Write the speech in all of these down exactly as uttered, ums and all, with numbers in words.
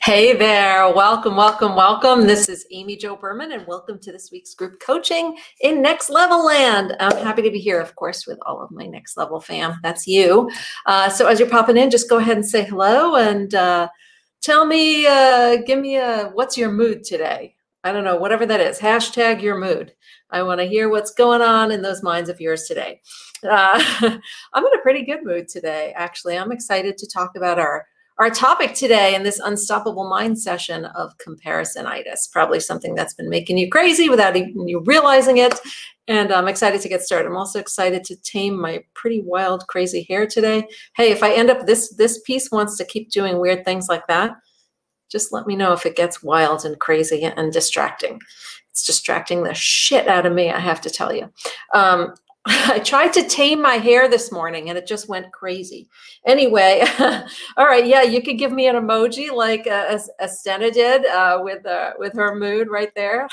Hey there, welcome, welcome, welcome. This is Amy Jo Berman, and welcome to this week's group coaching in Next Level Land. I'm happy to be here, of course, with all of my Next Level fam. That's you. Uh, so as you're popping in, just go ahead and say hello and uh, tell me, uh, give me a, what's your mood today? I don't know, whatever that is, hashtag your mood. I want to hear what's going on in those minds of yours today. Uh, I'm in a pretty good mood today, actually. I'm excited to talk about our Our topic today in this Unstoppable Mind session of comparisonitis, probably something that's been making you crazy without even you realizing it. And I'm excited to get started. I'm also excited to tame my pretty wild, crazy hair today. Hey, if I end up, this, this piece wants to keep doing weird things like that, just let me know if it gets wild and crazy and distracting. It's distracting the shit out of me, I have to tell you. Um, I tried to tame my hair this morning and it just went crazy. Anyway, all right, yeah, you could give me an emoji like uh, Estena did uh, with uh, with her mood right there.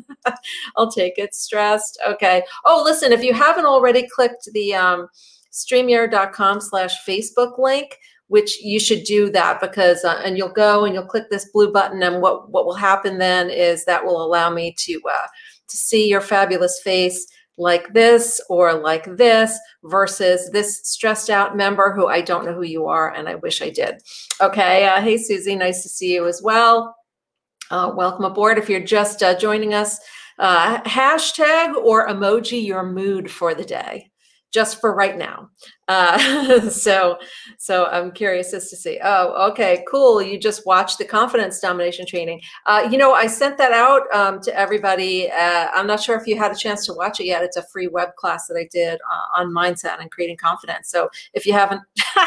I'll take it. Stressed. Okay. Oh, listen, if you haven't already clicked the um, StreamYard.com slash Facebook link, which you should do that because, uh, and you'll go and you'll click this blue button, and what, what will happen then is that will allow me to uh, to see your fabulous face like this or like this versus this stressed out member who I don't know who you are and I wish I did. Okay, uh, hey Susie, nice to see you as well. Uh, welcome aboard. If you're just uh, joining us, uh, hashtag or emoji your mood for the day, just for right now. Uh, so, so I'm curious as to see, oh, okay, cool. You just watched the confidence domination training. Uh, you know, I sent that out um, to everybody. Uh, I'm not sure if you had a chance to watch it yet. It's a free web class that I did uh, on mindset and creating confidence. So if you haven't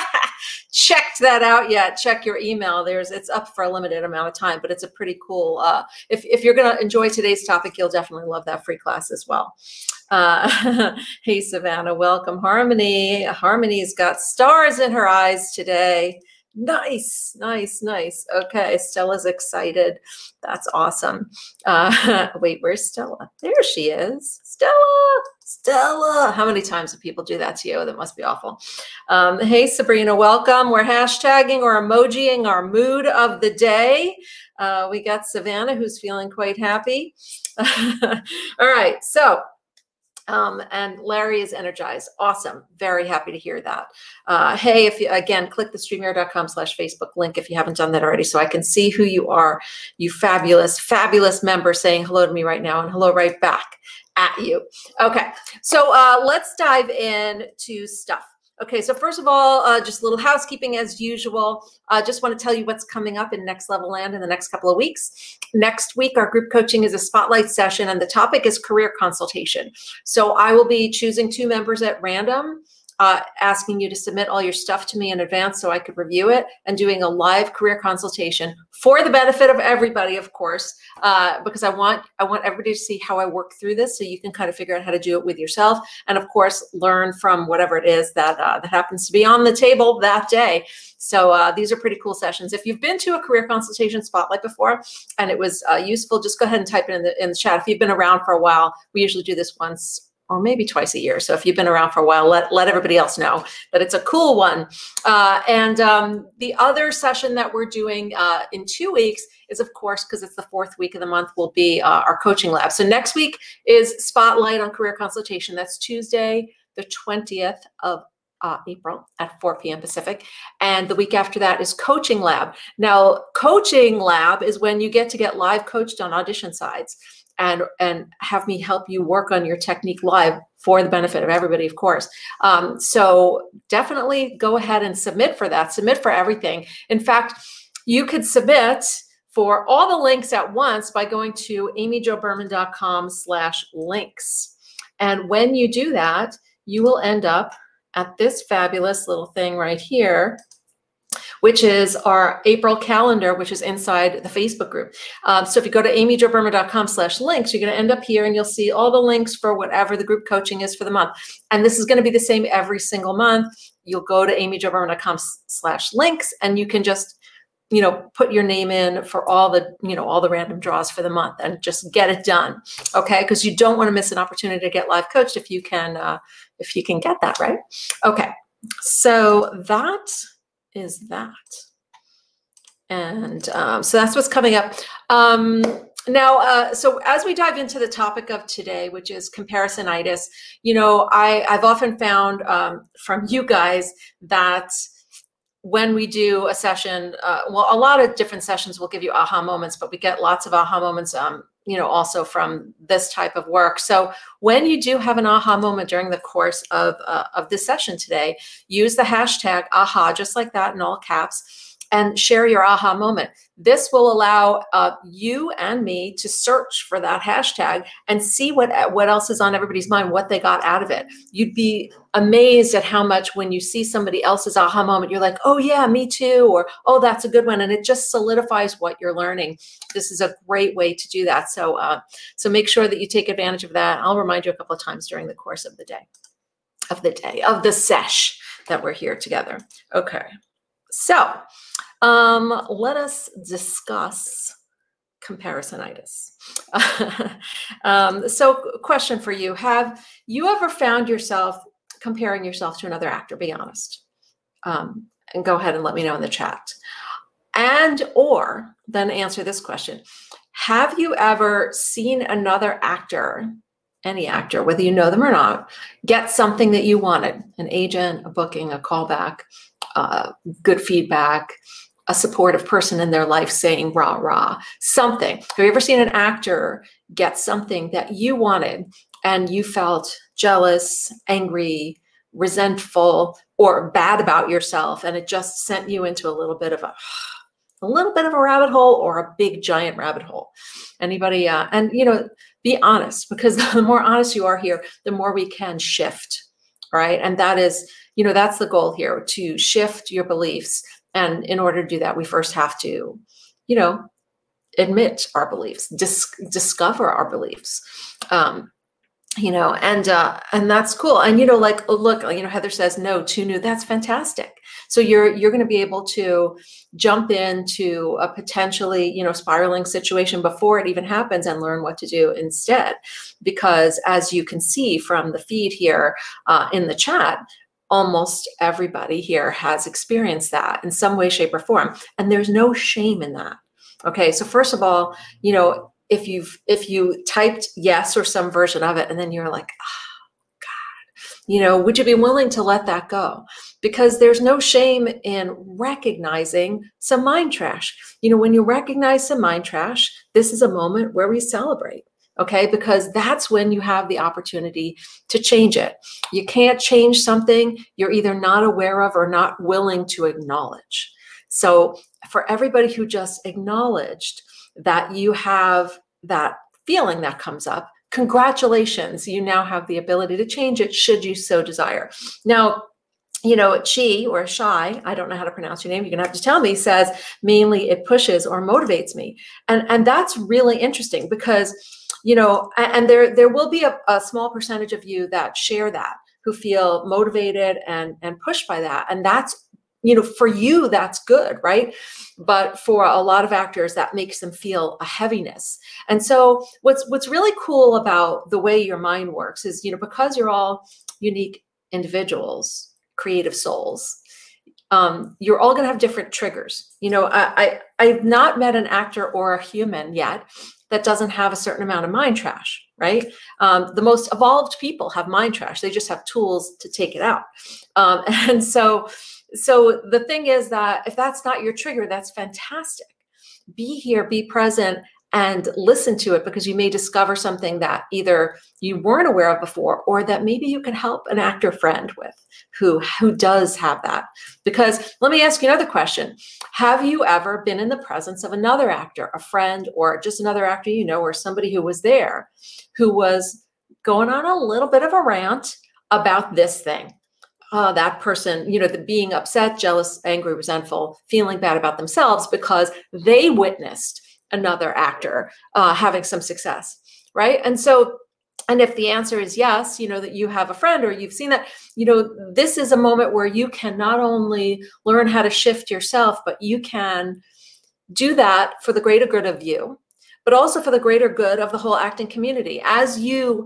checked that out yet, check your email. There's, it's up for a limited amount of time, but it's a pretty cool, uh, if, if you're going to enjoy today's topic, you'll definitely love that free class as well. Uh, hey, Savannah, welcome. Harmony. Harmony's got stars in her eyes today. Nice, nice, nice. Okay, Stella's excited. That's awesome. Uh, wait, where's Stella? There she is. Stella, Stella. How many times do people do that to you? That must be awful. Um, hey, Sabrina, welcome. We're hashtagging or emojiing our mood of the day. Uh, we got Savannah, who's feeling quite happy. All right, so Um, and Larry is energized. Awesome. Very happy to hear that. Uh, hey, if you, again, click the StreamYard.com slash Facebook link if you haven't done that already so I can see who you are, you fabulous, fabulous member saying hello to me right now and hello right back at you. Okay, so uh, let's dive into stuff. Okay, so first of all, uh, just a little housekeeping as usual. I uh, just want to tell you what's coming up in Next Level Land in the next couple of weeks. Next week, our group coaching is a spotlight session, and the topic is career consultation. So I will be choosing two members at random, uh, asking you to submit all your stuff to me in advance so I could review it, and doing a live career consultation for the benefit of everybody, of course, uh, because I want I want everybody to see how I work through this so you can kind of figure out how to do it with yourself, and of course, learn from whatever it is that uh, that happens to be on the table that day. So uh, these are pretty cool sessions. If you've been to a career consultation spotlight before and it was uh, useful, just go ahead and type it in the in the chat. If you've been around for a while, we usually do this once or maybe twice a year. So if you've been around for a while, let, let everybody else know that it's a cool one. Uh, and um, the other session that we're doing uh, in two weeks is, of course, because it's the fourth week of the month, will be uh, our coaching lab. So next week is Spotlight on Career Consultation. That's Tuesday, the twentieth of Uh, April at four p m Pacific. And the week after that is Coaching Lab. Now, Coaching Lab is when you get to get live coached on audition sides and, and have me help you work on your technique live for the benefit of everybody, of course. Um, so definitely go ahead and submit for that. Submit for everything. In fact, you could submit for all the links at once by going to amyjoberman.com slash links. And when you do that, you will end up at this fabulous little thing right here, which is our April calendar, which is inside the Facebook group. Um, so if you go to amyjoberman.com slash links, you're going to end up here and you'll see all the links for whatever the group coaching is for the month. And this is going to be the same every single month. You'll go to amyjoberman.com slash links and you can just, you know, put your name in for all the, you know, all the random draws for the month and just get it done. Okay. Because you don't want to miss an opportunity to get live coached if you can, uh, if you can get that, right? Okay. So that is that. And um, so that's what's coming up. Um, now, uh, so as we dive into the topic of today, which is comparisonitis, you know, I, I've often found um, from you guys that when we do a session, uh, well, a lot of different sessions will give you aha moments, but we get lots of aha moments, um, you know, also from this type of work. So when you do have an aha moment during the course of, uh, of this session today, use the hashtag aha, just like that in all caps, and share your aha moment. This will allow uh, you and me to search for that hashtag and see what, what else is on everybody's mind, what they got out of it. You'd be amazed at how much when you see somebody else's aha moment, you're like, oh yeah, me too, or oh, that's a good one. And it just solidifies what you're learning. This is a great way to do that. So, uh, so make sure that you take advantage of that. I'll remind you a couple of times during the course of the day, of the day, of the sesh that we're here together. Okay, so Um, let us discuss comparisonitis. um, so question for you. Have you ever found yourself comparing yourself to another actor? Be honest. Um, and go ahead and let me know in the chat. And or then answer this question. Have you ever seen another actor, any actor, whether you know them or not, get something that you wanted? An agent, a booking, a callback, uh, good feedback, a supportive person in their life saying rah, rah, something. Have you ever seen an actor get something that you wanted and you felt jealous, angry, resentful, or bad about yourself, and it just sent you into a little bit of a, a little bit of a rabbit hole or a big giant rabbit hole? Anybody? Uh, and, you know, be honest, because the more honest you are here, the more we can shift, right? And that is, you know, that's the goal here, to shift your beliefs. And in order to do that, we first have to, you know, admit our beliefs, dis- discover our beliefs, um, you know, and uh, and that's cool. And, you know, like, oh, look, you know, Heather says, no, too new. That's fantastic. So you're you're going to be able to jump into a potentially, you know, spiraling situation before it even happens and learn what to do instead. Because as you can see from the feed here uh, in the chat, almost everybody here has experienced that in some way, shape, or form. And there's no shame in that. Okay, so first of all, you know, if you've if you typed yes or some version of it, and then you're like, oh, God, you know, would you be willing to let that go? Because there's no shame in recognizing some mind trash. You know, when you recognize some mind trash, this is a moment where we celebrate. Okay, because that's when you have the opportunity to change it. You can't change something you're either not aware of or not willing to acknowledge. So for everybody who just acknowledged that you have that feeling that comes up, congratulations, you now have the ability to change it should you so desire. Now, you know, Chi or Shy, I don't know how to pronounce your name, you're gonna have to tell me, says mainly it pushes or motivates me. And, and that's really interesting because, you know, and there there will be a, a small percentage of you that share that, who feel motivated and, and pushed by that. And that's, you know, for you, that's good, right? But for a lot of actors, that makes them feel a heaviness. And so what's what's really cool about the way your mind works is, you know, because you're all unique individuals, creative souls, um, you're all going to have different triggers. You know, I, I, I've not met an actor or a human yet that doesn't have a certain amount of mind trash, right? Um, the most evolved people have mind trash. They just have tools to take it out. Um, and so, so the thing is that if that's not your trigger, that's fantastic. Be here, be present, and listen to it, because you may discover something that either you weren't aware of before, or that maybe you can help an actor friend with who, who does have that. Because let me ask you another question. Have you ever been in the presence of another actor, a friend, or just another actor you know, or somebody who was there, who was going on a little bit of a rant about this thing? Uh, that person, you know, the being upset, jealous, angry, resentful, feeling bad about themselves because they witnessed another actor uh, having some success, right? And so, and if the answer is yes, you know, that you have a friend or you've seen that, you know, this is a moment where you can not only learn how to shift yourself, but you can do that for the greater good of you, but also for the greater good of the whole acting community. As you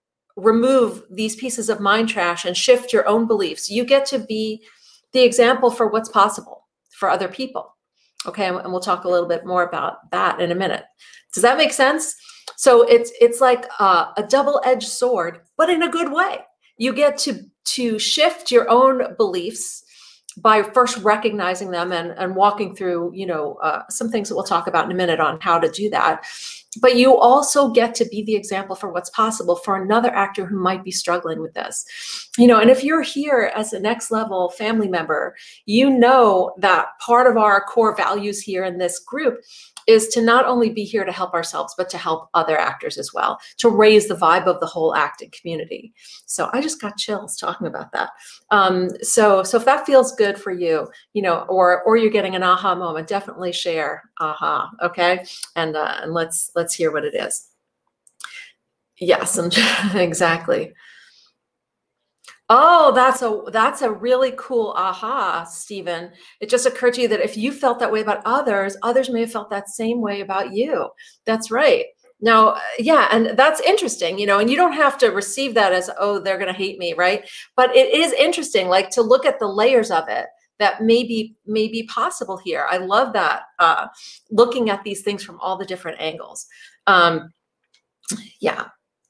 remove these pieces of mind trash and shift your own beliefs, you get to be the example for what's possible for other people. Okay, and we'll talk a little bit more about that in a minute. Does that make sense? So it's it's like a, a double-edged sword, but in a good way. You get to to shift your own beliefs by first recognizing them and, and walking through, you know, uh, some things that we'll talk about in a minute on how to do that. But you also get to be the example for what's possible for another actor who might be struggling with this. You know, and if you're here as a next level family member, you know that part of our core values here in this group is to not only be here to help ourselves, but to help other actors as well, to raise the vibe of the whole acting community. So I just got chills talking about that. Um, so, so if that feels good for you, you know, or or you're getting an aha moment, definitely share aha, okay? And uh, and let's let's hear what it is. Yes, and exactly. Oh, that's a that's a really cool aha, Stephen. It just occurred to you that if you felt that way about others, others may have felt that same way about you. That's right. Now, uh, yeah, and that's interesting, you know, and you don't have to receive that as, oh, they're going to hate me, right? But it is interesting, like to look at the layers of it that may be, may be possible here. I love that, uh, looking at these things from all the different angles. Um, yeah.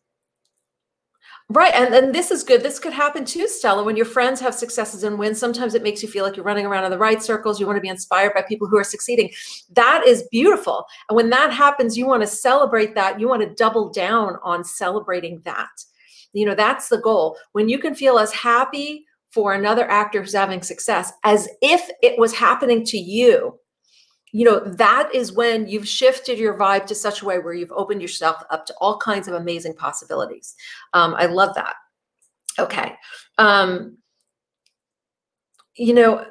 Right. And and this is good. This could happen too, Stella, when your friends have successes and wins. Sometimes it makes you feel like you're running around in the right circles. You want to be inspired by people who are succeeding. That is beautiful. And when that happens, you want to celebrate that. You want to double down on celebrating that. You know, that's the goal. When you can feel as happy for another actor who's having success as if it was happening to you, you know, that is when you've shifted your vibe to such a way where you've opened yourself up to all kinds of amazing possibilities. Um, I love that. Okay. Um, you know,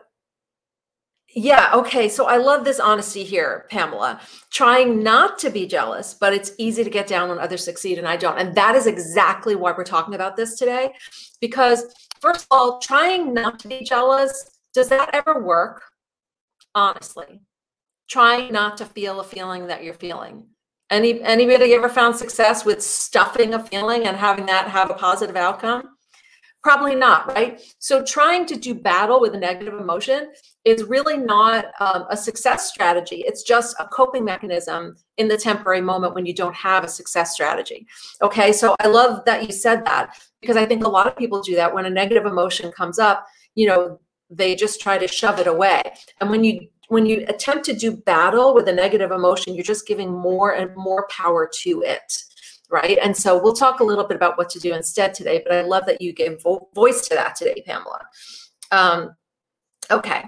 yeah. Okay. So I love this honesty here, Pamela, trying not to be jealous, but it's easy to get down when others succeed and I don't. And that is exactly why we're talking about this today, because first of all, trying not to be jealous, does that ever work? Honestly. Trying not to feel a feeling that you're feeling. Any anybody ever found success with stuffing a feeling and having that have a positive outcome? Probably not, right? So trying to do battle with a negative emotion is really not um, a success strategy. It's just a coping mechanism in the temporary moment when you don't have a success strategy. Okay, so I love that you said that, because I think a lot of people do that when a negative emotion comes up, you know, they just try to shove it away. And when you when you attempt to do battle with a negative emotion, you're just giving more and more power to it, right? And so we'll talk a little bit about what to do instead today, but I love that you gave vo- voice to that today, Pamela. Um, okay.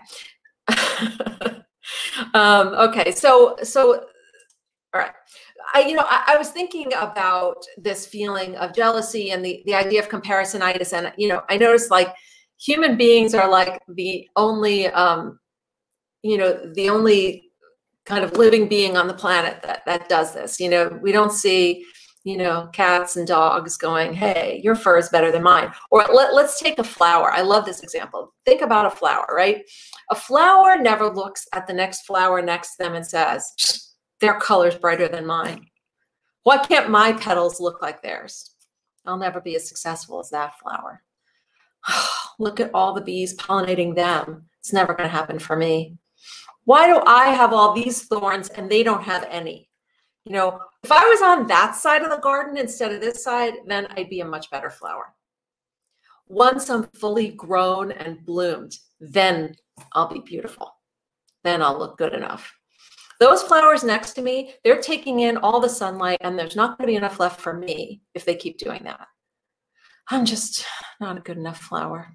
um, okay, so, so, all right. I, you know, I, I was thinking about this feeling of jealousy and the, the idea of comparisonitis. And, you know, I noticed like human beings are like the only, um, you know, the only kind of living being on the planet that, that does this. You know, we don't see, you know, cats and dogs going, hey, your fur is better than mine. Or let, let's take a flower. I love this example. Think about a flower, right? A flower never looks at the next flower next to them and says, their color's brighter than mine. Why can't my petals look like theirs? I'll never be as successful as that flower. Look at all the bees pollinating them. It's never going to happen for me. Why do I have all these thorns and they don't have any? You know, if I was on that side of the garden instead of this side, then I'd be a much better flower. Once I'm fully grown and bloomed, then I'll be beautiful. Then I'll look good enough. Those flowers next to me, they're taking in all the sunlight and there's not going to be enough left for me if they keep doing that. I'm just not a good enough flower.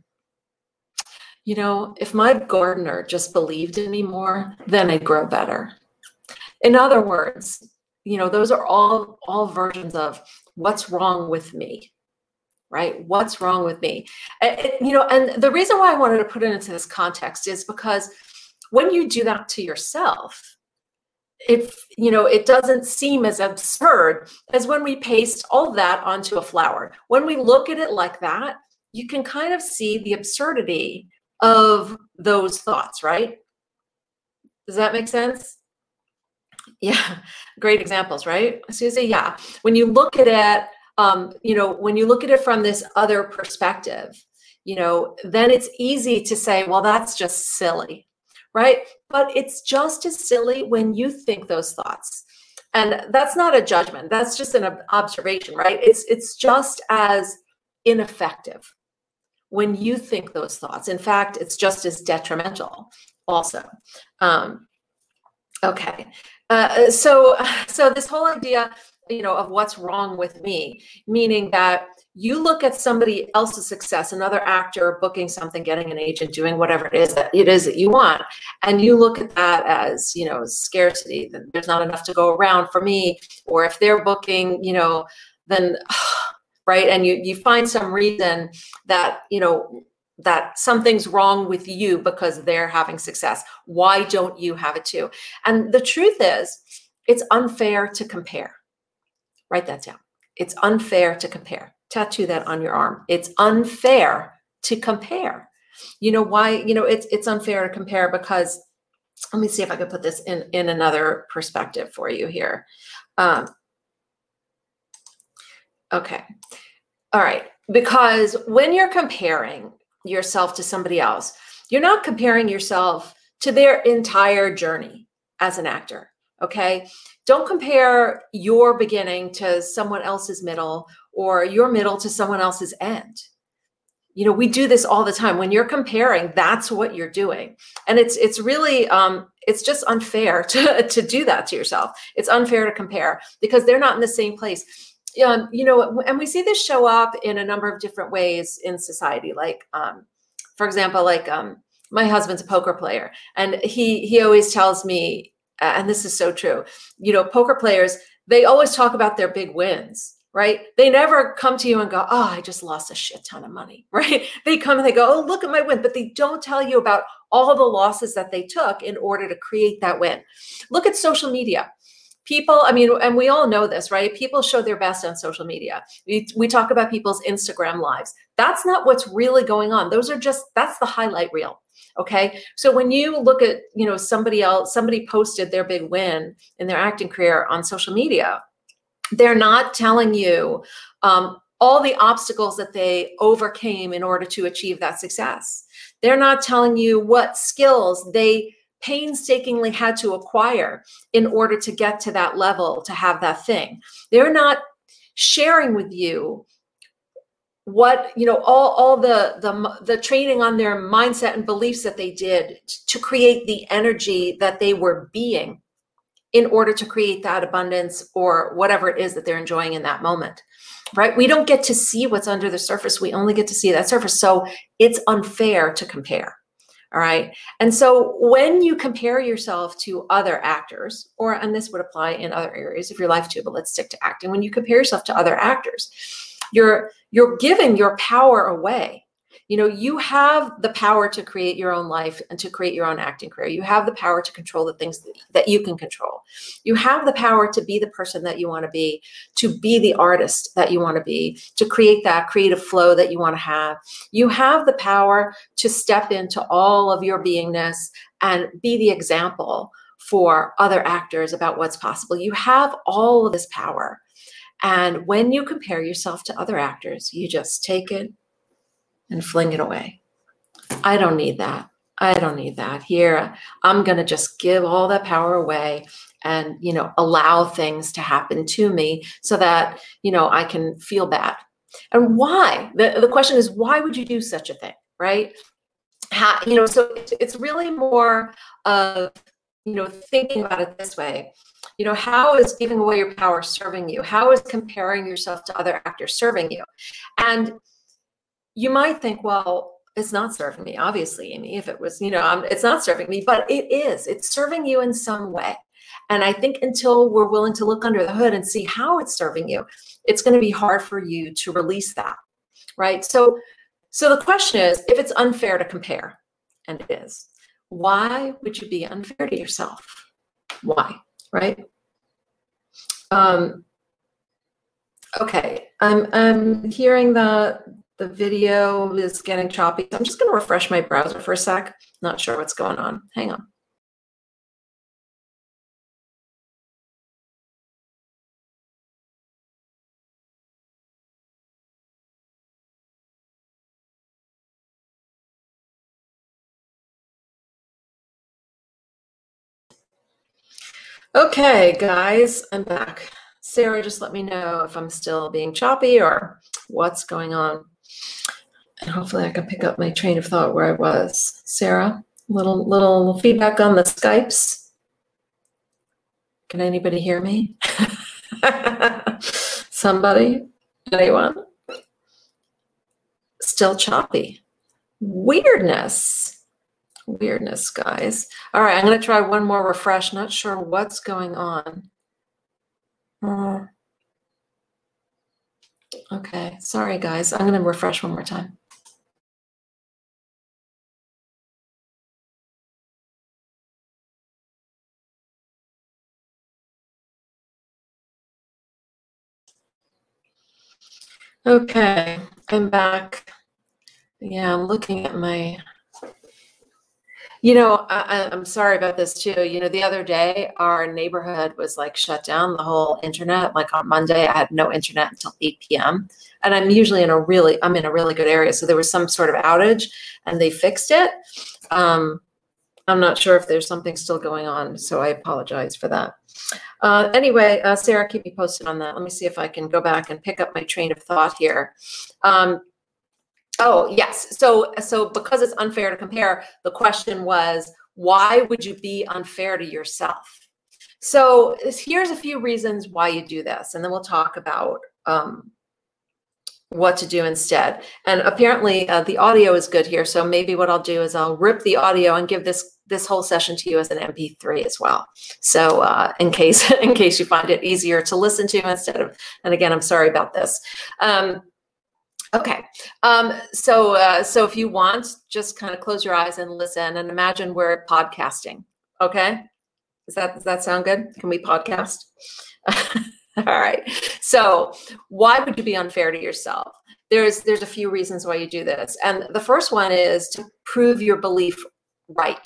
You know, if my gardener just believed in me more, then I'd grow better. In other words, you know, those are all, all versions of what's wrong with me, right? What's wrong with me? It, you know, and the reason why I wanted to put it into this context is because when you do that to yourself, it, you know, it doesn't seem as absurd as when we paste all that onto a flower. When we look at it like that, you can kind of see the absurdity of those thoughts, right? Does that make sense? Yeah, great examples, right? Susie, yeah. When you look at it, um, you know, when you look at it from this other perspective, you know, then it's easy to say, well, that's just silly, right? But it's just as silly when you think those thoughts. And that's not a judgment. That's just an observation, right? It's it's just as ineffective when you think those thoughts. In fact, it's just as detrimental also. Um, okay. Uh, so, so this whole idea, you know, of what's wrong with me, meaning that you look at somebody else's success, another actor booking something, getting an agent, doing whatever it is that it is that you want, and you look at that as, you know, scarcity, that there's not enough to go around for me, or if they're booking, you know, then, right, and you you find some reason that, you know, that something's wrong with you because they're having success. Why don't you have it too? And the truth is, it's unfair to compare. Write that down. It's unfair to compare. Tattoo that on your arm. It's unfair to compare. You know why? You know, it's it's unfair to compare because, let me see if I can put this in, in another perspective for you here. Um, okay. All right. Because when you're comparing yourself to somebody else, you're not comparing yourself to their entire journey as an actor. Okay. Don't compare your beginning to someone else's middle or your middle to someone else's end. You know, we do this all the time. When you're comparing, that's what you're doing. And it's it's really, um, it's just unfair to, to do that to yourself. It's unfair to compare because they're not in the same place. Um, you know, and we see this show up in a number of different ways in society. Like, um, for example, like um, my husband's a poker player, and he he always tells me, uh, and this is so true. You know, poker players, they always talk about their big wins, right? They never come to you and go, "Oh, I just lost a shit ton of money," right? They come and they go, "Oh, look at my win," but they don't tell you about all the losses that they took in order to create that win. Look at social media. People, I mean, and we all know this, right? People show their best on social media. We, we talk about people's Instagram lives. That's not what's really going on. Those are just, that's the highlight reel. Okay. So when you look at, you know, somebody else, somebody posted their big win in their acting career on social media, they're not telling you um, all the obstacles that they overcame in order to achieve that success. They're not telling you what skills they painstakingly had to acquire in order to get to that level, to have that thing. They're not sharing with you what, you know, all, all the, the, the training on their mindset and beliefs that they did to create the energy that they were being in order to create that abundance or whatever it is that they're enjoying in that moment, right? We don't get to see what's under the surface. We only get to see that surface. So it's unfair to compare. All right. And so when you compare yourself to other actors, or, and this would apply in other areas of your life too, but let's stick to acting. When you compare yourself to other actors, you're, you're giving your power away. You know, you have the power to create your own life and to create your own acting career. You have the power to control the things that, that you can control. You have the power to be the person that you want to be, to be the artist that you want to be, to create that creative flow that you want to have. You have the power to step into all of your beingness and be the example for other actors about what's possible. You have all of this power. And when you compare yourself to other actors, you just take it and fling it away. I don't need that. I don't need that. Here, I'm going to just give all that power away and, you know, allow things to happen to me so that, you know, I can feel bad. And why? The, the question is, why would you do such a thing, right? How, you know, so it's, it's really more of, you know, thinking about it this way. You know, how is giving away your power serving you? How is comparing yourself to other actors serving you? And you might think, well, it's not serving me, obviously, Amy, if it was, you know, um, it's not serving me, but it is. It's serving you in some way. And I think until we're willing to look under the hood and see how it's serving you, it's going to be hard for you to release that, right? So, so the question is, if it's unfair to compare, and it is, why would you be unfair to yourself? Why, right? Um, okay, I'm, I'm hearing the, the video is getting choppy. I'm just going to refresh my browser for a sec. Not sure what's going on. Hang on. Okay, guys, I'm back. Sarah, just let me know if I'm still being choppy or what's going on. And hopefully I can pick up my train of thought where I was. Sarah, little little feedback on the Skypes. Can anybody hear me? Somebody? Anyone? Still choppy. Weirdness. Weirdness, guys. All right, I'm going to try one more refresh. Not sure what's going on. Uh, okay, sorry, guys. I'm going to refresh one more time. Okay, I'm back. Yeah, I'm looking at my, you know, I, I'm sorry about this too. You know, the other day, our neighborhood was like shut down, the whole internet. Like on Monday, I had no internet until eight p m And I'm usually in a really, I'm in a really good area. So there was some sort of outage and they fixed it. Um, I'm not sure if there's something still going on, so I apologize for that. Uh, anyway, uh, Sarah, keep me posted on that. Let me see if I can go back and pick up my train of thought here. Um, oh, yes. So, so because it's unfair to compare, the question was, why would you be unfair to yourself? So here's a few reasons why you do this, and then we'll talk about um, what to do instead. And apparently uh, the audio is good here. So maybe what I'll do is I'll rip the audio and give this this whole session to you as an M P three as well. So uh, in case in case you find it easier to listen to instead of, and again, I'm sorry about this. Um, okay, um, so uh, so if you want, just kind of close your eyes and listen and imagine we're podcasting. Okay, does that does that sound good? Can we podcast? All right. So why would you be unfair to yourself? There's there's a few reasons why you do this. And the first one is to prove your belief right.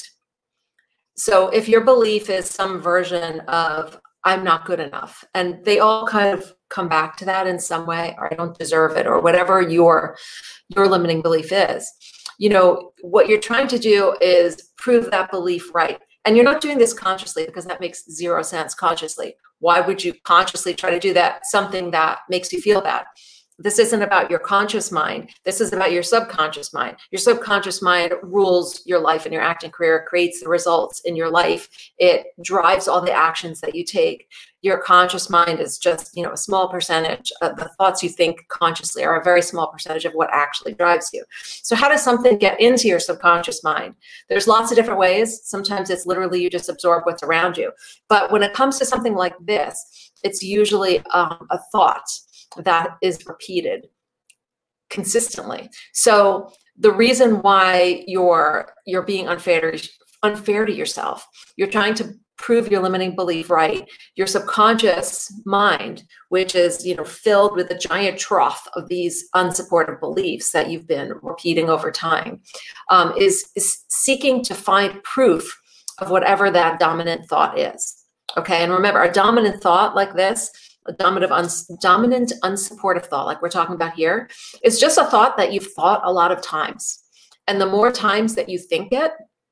So if your belief is some version of I'm not good enough, and they all kind of come back to that in some way, or I don't deserve it, or whatever your your limiting belief is, you know, what you're trying to do is prove that belief right. And you're not doing this consciously because that makes zero sense consciously. Why would you consciously try to do that? Something that makes you feel bad. This isn't about your conscious mind. This is about your subconscious mind. Your subconscious mind rules your life and your acting career, creates the results in your life. It drives all the actions that you take. Your conscious mind is just, you know, a small percentage of the thoughts you think consciously are a very small percentage of what actually drives you. So how does something get into your subconscious mind? There's lots of different ways. Sometimes it's literally you just absorb what's around you. But when it comes to something like this, it's usually um, a thought that is repeated consistently. So the reason why you're you're being unfair to, unfair to yourself, you're trying to prove your limiting belief right. Your subconscious mind, which is, you know, filled with a giant trough of these unsupported beliefs that you've been repeating over time, um, is, is seeking to find proof of whatever that dominant thought is. Okay, and remember, a dominant thought like this, a dominant, uns dominant unsupportive thought, like we're talking about here, is just a thought that you've thought a lot of times. And the more times that you think it,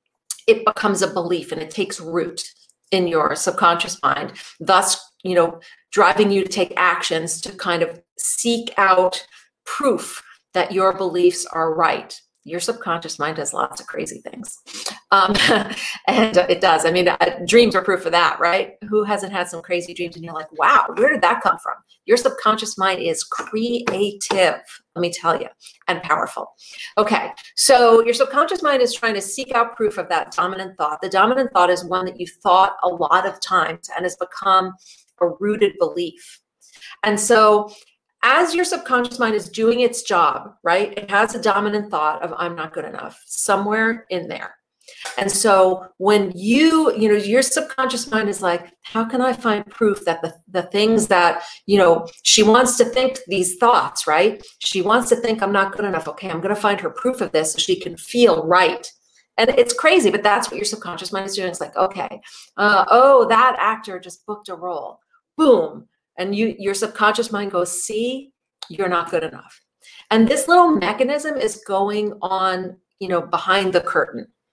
it becomes a belief and it takes root in your subconscious mind, thus, you know, driving you to take actions to kind of seek out proof that your beliefs are right. Your subconscious mind does lots of crazy things. Um, and uh, it does. I mean, uh, dreams are proof of that, right? Who hasn't had some crazy dreams and you're like, wow, where did that come from? Your subconscious mind is creative, let me tell you, and powerful. Okay, so your subconscious mind is trying to seek out proof of that dominant thought. The dominant thought is one that you've thought a lot of times and has become a rooted belief. And so as your subconscious mind is doing its job, right, it has a dominant thought of I'm not good enough somewhere in there. And so when you, you know, your subconscious mind is like, how can I find proof that the, the things that, you know, she wants to think these thoughts, right? She wants to think I'm not good enough. Okay, I'm going to find her proof of this so she can feel right. And it's crazy, but that's what your subconscious mind is doing. It's like, okay, uh, oh, that actor just booked a role. Boom. And you, your subconscious mind goes, see, you're not good enough. And this little mechanism is going on, you know, behind the curtain.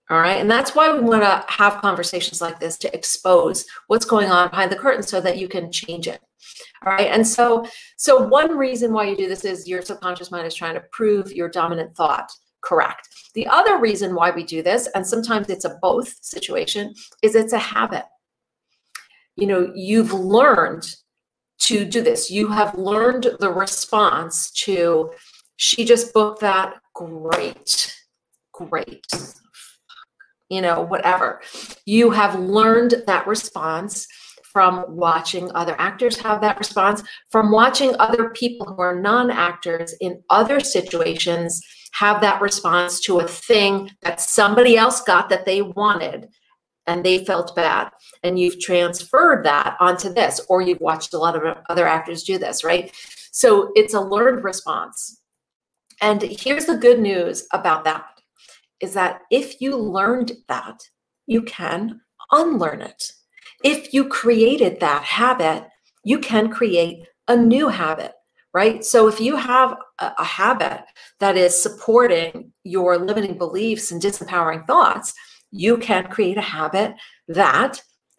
All right. And that's why we want to have conversations like this to expose what's going on behind the curtain so that you can change it. All right. And so, so one reason why you do this is your subconscious mind is trying to prove your dominant thought correct. The other reason why we do this, and sometimes it's a both situation, is it's a habit. You know, you've learned to do this. You have learned the response to, she just booked that, great, great. You know, whatever. You have learned that response from watching other actors have that response, from watching other people who are non-actors in other situations have that response to a thing that somebody else got that they wanted and they felt bad. And you've transferred that onto this, or you've watched a lot of other actors do this, right? So it's a learned response. And here's the good news about that. Is that if you learned that, you can unlearn it. If you created that habit, you can create a new habit, right? So if you have a, a habit that is supporting your limiting beliefs and disempowering thoughts, you can create a habit that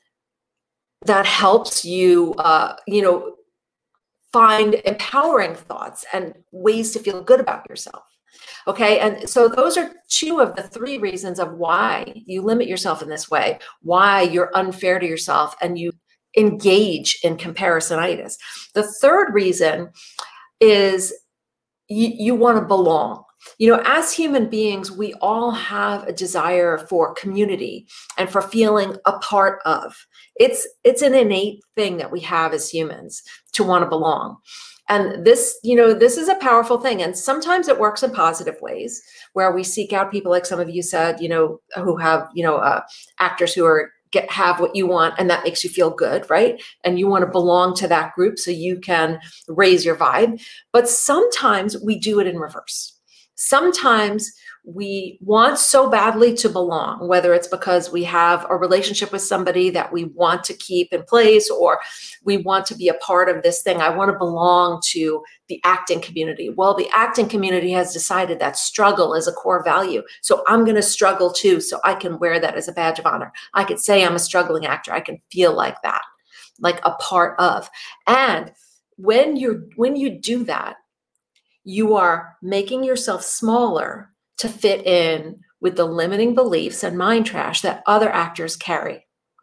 that helps you, uh, you know, find empowering thoughts and ways to feel good about yourself. Okay, and so those are two of the three reasons of why you limit yourself in this way, why you're unfair to yourself and you engage in comparisonitis. The third reason is you, you want to belong. You know, as human beings, we all have a desire for community and for feeling a part of. It's, it's an innate thing that we have as humans to want to belong. And this, you know, this is a powerful thing. And sometimes it works in positive ways where we seek out people like some of you said, you know, who have, you know, uh, actors who are get have what you want and that makes you feel good, right? And you want to belong to that group so you can raise your vibe. But sometimes we do it in reverse. Sometimes we want so badly to belong, whether it's because we have a relationship with somebody that we want to keep in place, or we want to be a part of this thing. I want to belong to the acting community. Well, the acting community has decided that struggle is a core value. So I'm going to struggle too, so I can wear that as a badge of honor. I could say I'm a struggling actor. I can feel like that, like a part of. And when you're, when you do that, you are making yourself smaller to fit in with the limiting beliefs and mind trash that other actors carry.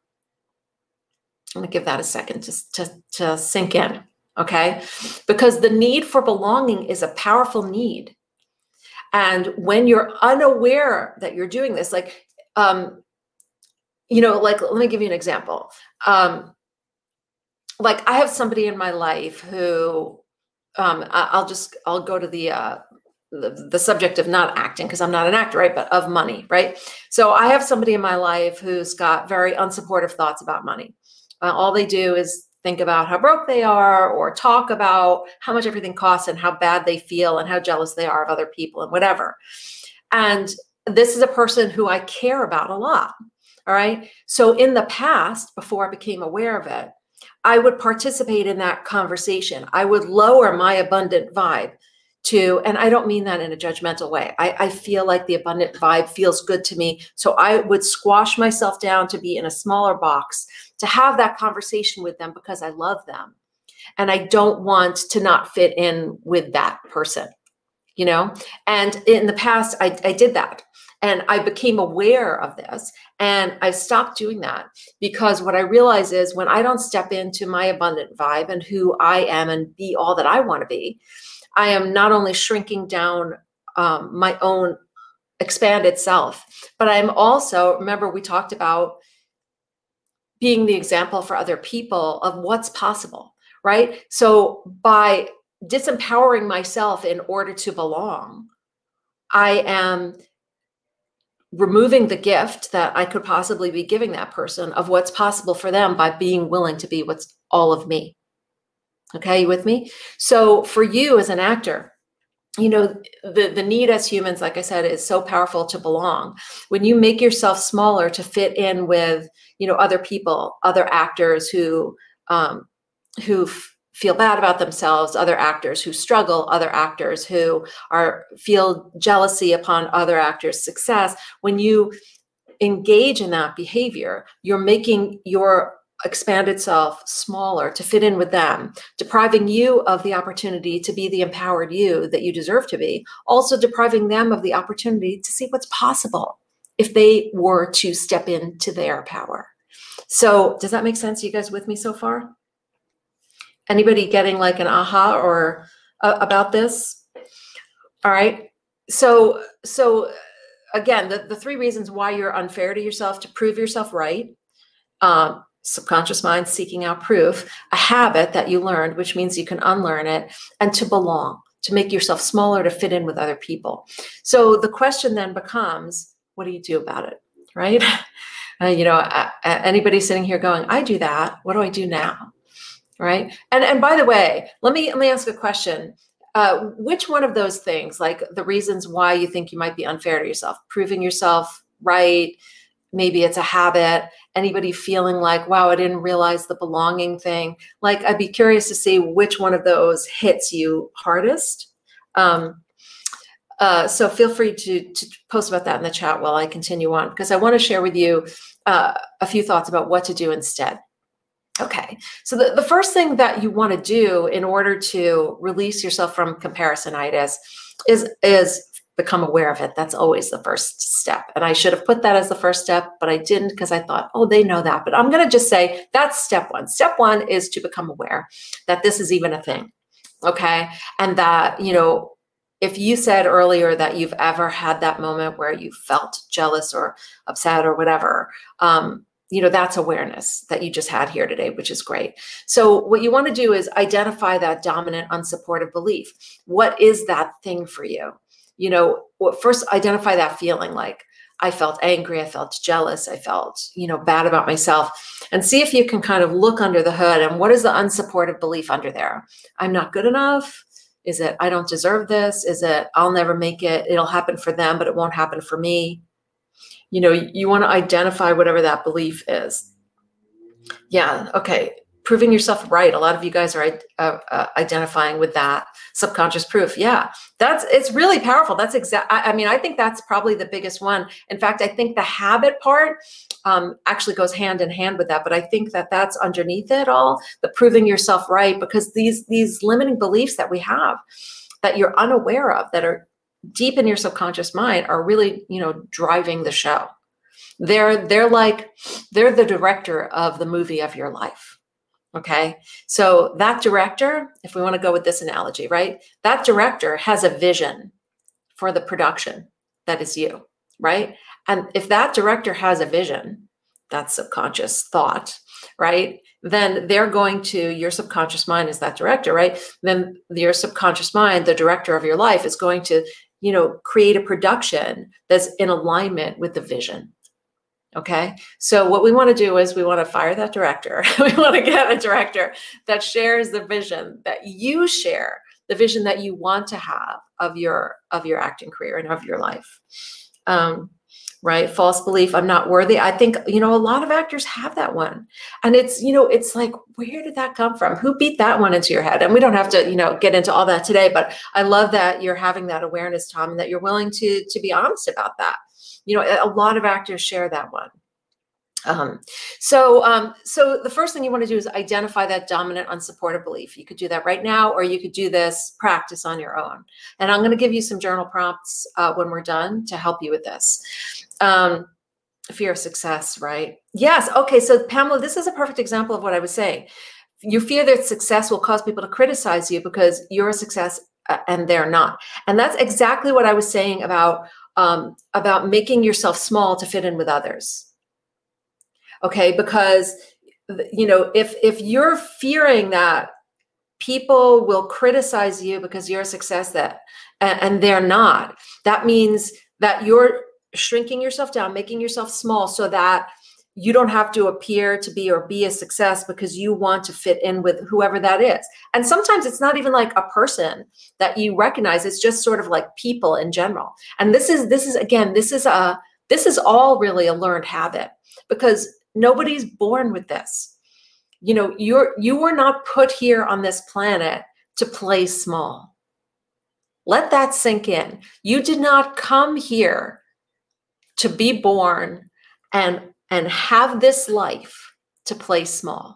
I'm going to give that a second to, to, to sink in, okay? Because the need for belonging is a powerful need. And when you're unaware that you're doing this, like, um, you know, like, let me give you an example. Um, like I have somebody in my life who, um, I, I'll just, I'll go to the, uh, the, the subject of not acting because I'm not an actor, right? But of money, right? So I have somebody in my life who's got very unsupportive thoughts about money. Uh, all they do is think about how broke they are or talk about how much everything costs and how bad they feel and how jealous they are of other people and whatever. And this is a person who I care about a lot. All right. So in the past, before I became aware of it, I would participate in that conversation. I would lower my abundant vibe to, and I don't mean that in a judgmental way. I, I feel like the abundant vibe feels good to me. So I would squash myself down to be in a smaller box to have that conversation with them because I love them. And I don't want to not fit in with that person, you know? And in the past, I, I did that. And I became aware of this and I stopped doing that because what I realize is when I don't step into my abundant vibe and who I am and be all that I want to be, I am not only shrinking down um, my own expanded self, but I'm also, remember we talked about being the example for other people of what's possible, right? So by disempowering myself in order to belong, I am removing the gift that I could possibly be giving that person of what's possible for them by being willing to be what's all of me. Okay, you with me? So for you as an actor, you know, the, the need as humans, like I said, is so powerful to belong. When you make yourself smaller to fit in with, you know, other people, other actors who, um, who f- feel bad about themselves, other actors who struggle, other actors who are feel jealousy upon other actors' success. When you engage in that behavior, you're making your expanded self smaller to fit in with them, depriving you of the opportunity to be the empowered you that you deserve to be, also depriving them of the opportunity to see what's possible if they were to step into their power. So does that make sense? You guys with me so far? Anybody getting like an aha or uh, about this? All right. So, so again, the, the three reasons why you're unfair to yourself: to prove yourself right, um, subconscious mind seeking out proof, a habit that you learned, which means you can unlearn it, and to belong, to make yourself smaller, to fit in with other people. So the question then becomes, what do you do about it, right? Uh, you know, uh, anybody sitting here going, I do that, what do I do now, right? And and by the way, let me let me ask a question. Uh, which one of those things, like the reasons why you think you might be unfair to yourself, proving yourself right, maybe it's a habit, anybody feeling like, wow, I didn't realize the belonging thing, like I'd be curious to see which one of those hits you hardest. Um, uh, so feel free to, to post about that in the chat while I continue on, because I want to share with you uh, a few thoughts about what to do instead. Okay, so the, the first thing that you want to do in order to release yourself from comparisonitis is, is become aware of it. That's always the first step. And I should have put that as the first step, but I didn't, because I thought, oh, they know that. But I'm going to just say that's step one. Step one is to become aware that this is even a thing. Okay. And that, you know, if you said earlier that you've ever had that moment where you felt jealous or upset or whatever, um, you know, that's awareness that you just had here today, which is great. So what you want to do is identify that dominant, unsupportive belief. What is that thing for you? You know, first identify that feeling, like I felt angry, I felt jealous, I felt, you know, bad about myself, and see if you can kind of look under the hood and what is the unsupportive belief under there? I'm not good enough. Is it, I don't deserve this? Is it, I'll never make it. It'll happen for them, but it won't happen for me. You know, you want to identify whatever that belief is. Yeah. Okay. Proving yourself right. A lot of you guys are uh, uh, identifying with that subconscious proof. Yeah, that's, it's really powerful. That's exact. I, I mean, I think that's probably the biggest one. In fact, I think the habit part um, actually goes hand in hand with that. But I think that that's underneath it all, the proving yourself right, because these, these limiting beliefs that we have that you're unaware of, that are deep in your subconscious mind, are really, you know, driving the show. They're, they're like, they're the director of the movie of your life. Okay. So that director, if we want to go with this analogy, right? That director has a vision for the production that is you, right? And if that director has a vision, that's subconscious thought, right? Then they're going to, your subconscious mind is that director, right? Then your subconscious mind, the director of your life, is going to, you know, create a production that's in alignment with the vision. Okay. So what we want to do is we want to fire that director. We want to get a director that shares the vision that you share, the vision that you want to have of your, of your acting career and of your life. Um, right. False belief. I'm not worthy. I think, you know, a lot of actors have that one, and it's, you know, it's like, where did that come from? Who beat that one into your head? And we don't have to, you know, get into all that today, but I love that you're having that awareness, Tom, and that you're willing to, to be honest about that. You know, a lot of actors share that one. Um, so, um, so the first thing you want to do is identify that dominant, unsupportive belief. You could do that right now, or you could do this practice on your own. And I'm going to give you some journal prompts uh, when we're done to help you with this. Um, fear of success, right? Yes. Okay. So Pamela, this is a perfect example of what I was saying. You fear that success will cause people to criticize you because you're a success uh, and they're not. And that's exactly what I was saying about, um, about making yourself small to fit in with others. Okay, because, you know, if if you're fearing that people will criticize you because you're a success that and, and they're not, that means that you're shrinking yourself down, making yourself small so that you don't have to appear to be or be a success because you want to fit in with whoever that is. And sometimes it's not even like a person that you recognize, it's just sort of like people in general. And this is this is again, this is a this is all really a learned habit, because nobody's born with this. You know, you're, you were not put here on this planet to play small. Let that sink in. You did not come here to be born and, and have this life to play small.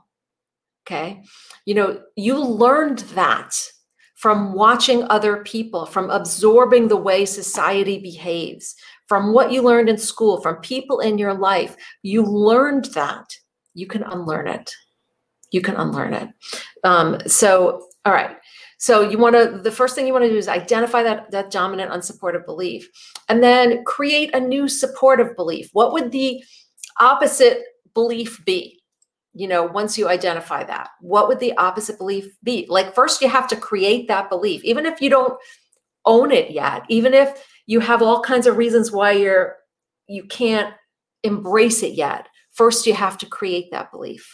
Okay. You know, you learned that from watching other people, from absorbing the way society behaves, from what you learned in school, from people in your life. You learned that. You can unlearn it. You can unlearn it. Um, so, all right. So you want to, the first thing you want to do is identify that, that dominant unsupportive belief, and then create a new supportive belief. What would the opposite belief be? You know, once you identify that, what would the opposite belief be? Like, first you have to create that belief, even if you don't own it yet, even if you have all kinds of reasons why you're, you can't embrace it yet. First, you have to create that belief.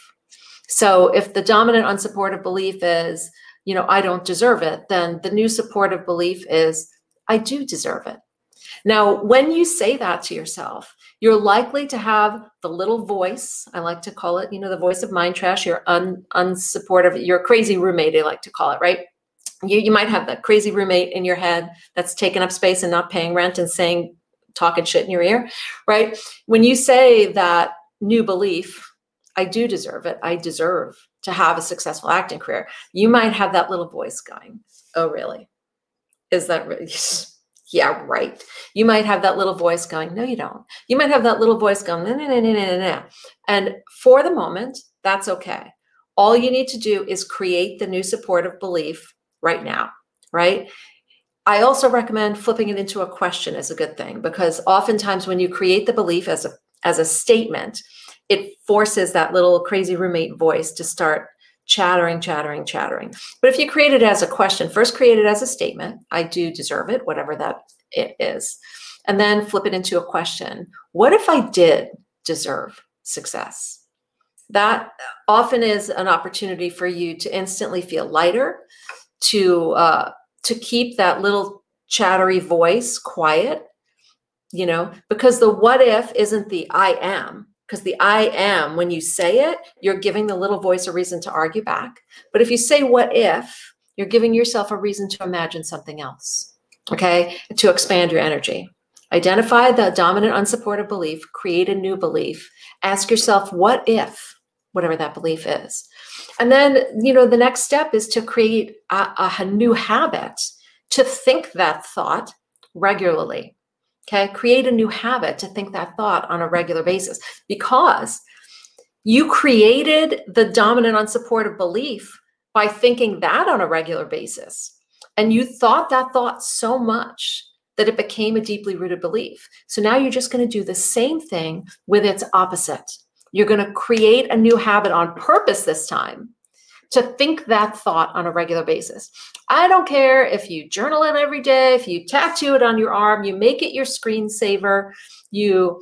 So if the dominant unsupportive belief is, you know, I don't deserve it, then the new supportive belief is, I do deserve it. Now, when you say that to yourself, you're likely to have the little voice, I like to call it, you know, the voice of mind trash, your un, unsupportive, your crazy roommate, I like to call it, right? You, you might have that crazy roommate in your head that's taking up space and not paying rent and saying, talking shit in your ear, right? When you say that new belief, I do deserve it, I deserve to have a successful acting career, you might have that little voice going, oh, really? Is that really? Yeah, right. You might have that little voice going, no, you don't. You might have that little voice going, no, no, no, no, no, no. And for the moment, that's okay. All you need to do is create the new supportive belief right now, right? I also recommend flipping it into a question is a good thing, because oftentimes when you create the belief as a, as a statement, it forces that little crazy roommate voice to start chattering, chattering, chattering. But if you create it as a question, first create it as a statement, I do deserve it, whatever that it is, and then flip it into a question. What if I did deserve success? That often is an opportunity for you to instantly feel lighter, to, uh, to keep that little chattery voice quiet, you know, because the what if isn't the I am. Because the I am, when you say it, you're giving the little voice a reason to argue back. But if you say what if, you're giving yourself a reason to imagine something else, okay? To expand your energy. Identify the dominant unsupportive belief, create a new belief, ask yourself, what if, whatever that belief is. And then, you know, the next step is to create a, a new habit to think that thought regularly. Okay, create a new habit to think that thought on a regular basis, because you created the dominant unsupportive belief by thinking that on a regular basis. And you thought that thought so much that it became a deeply rooted belief. So now you're just going to do the same thing with its opposite. You're going to create a new habit on purpose this time to think that thought on a regular basis. I don't care if you journal it every day, if you tattoo it on your arm, you make it your screensaver, you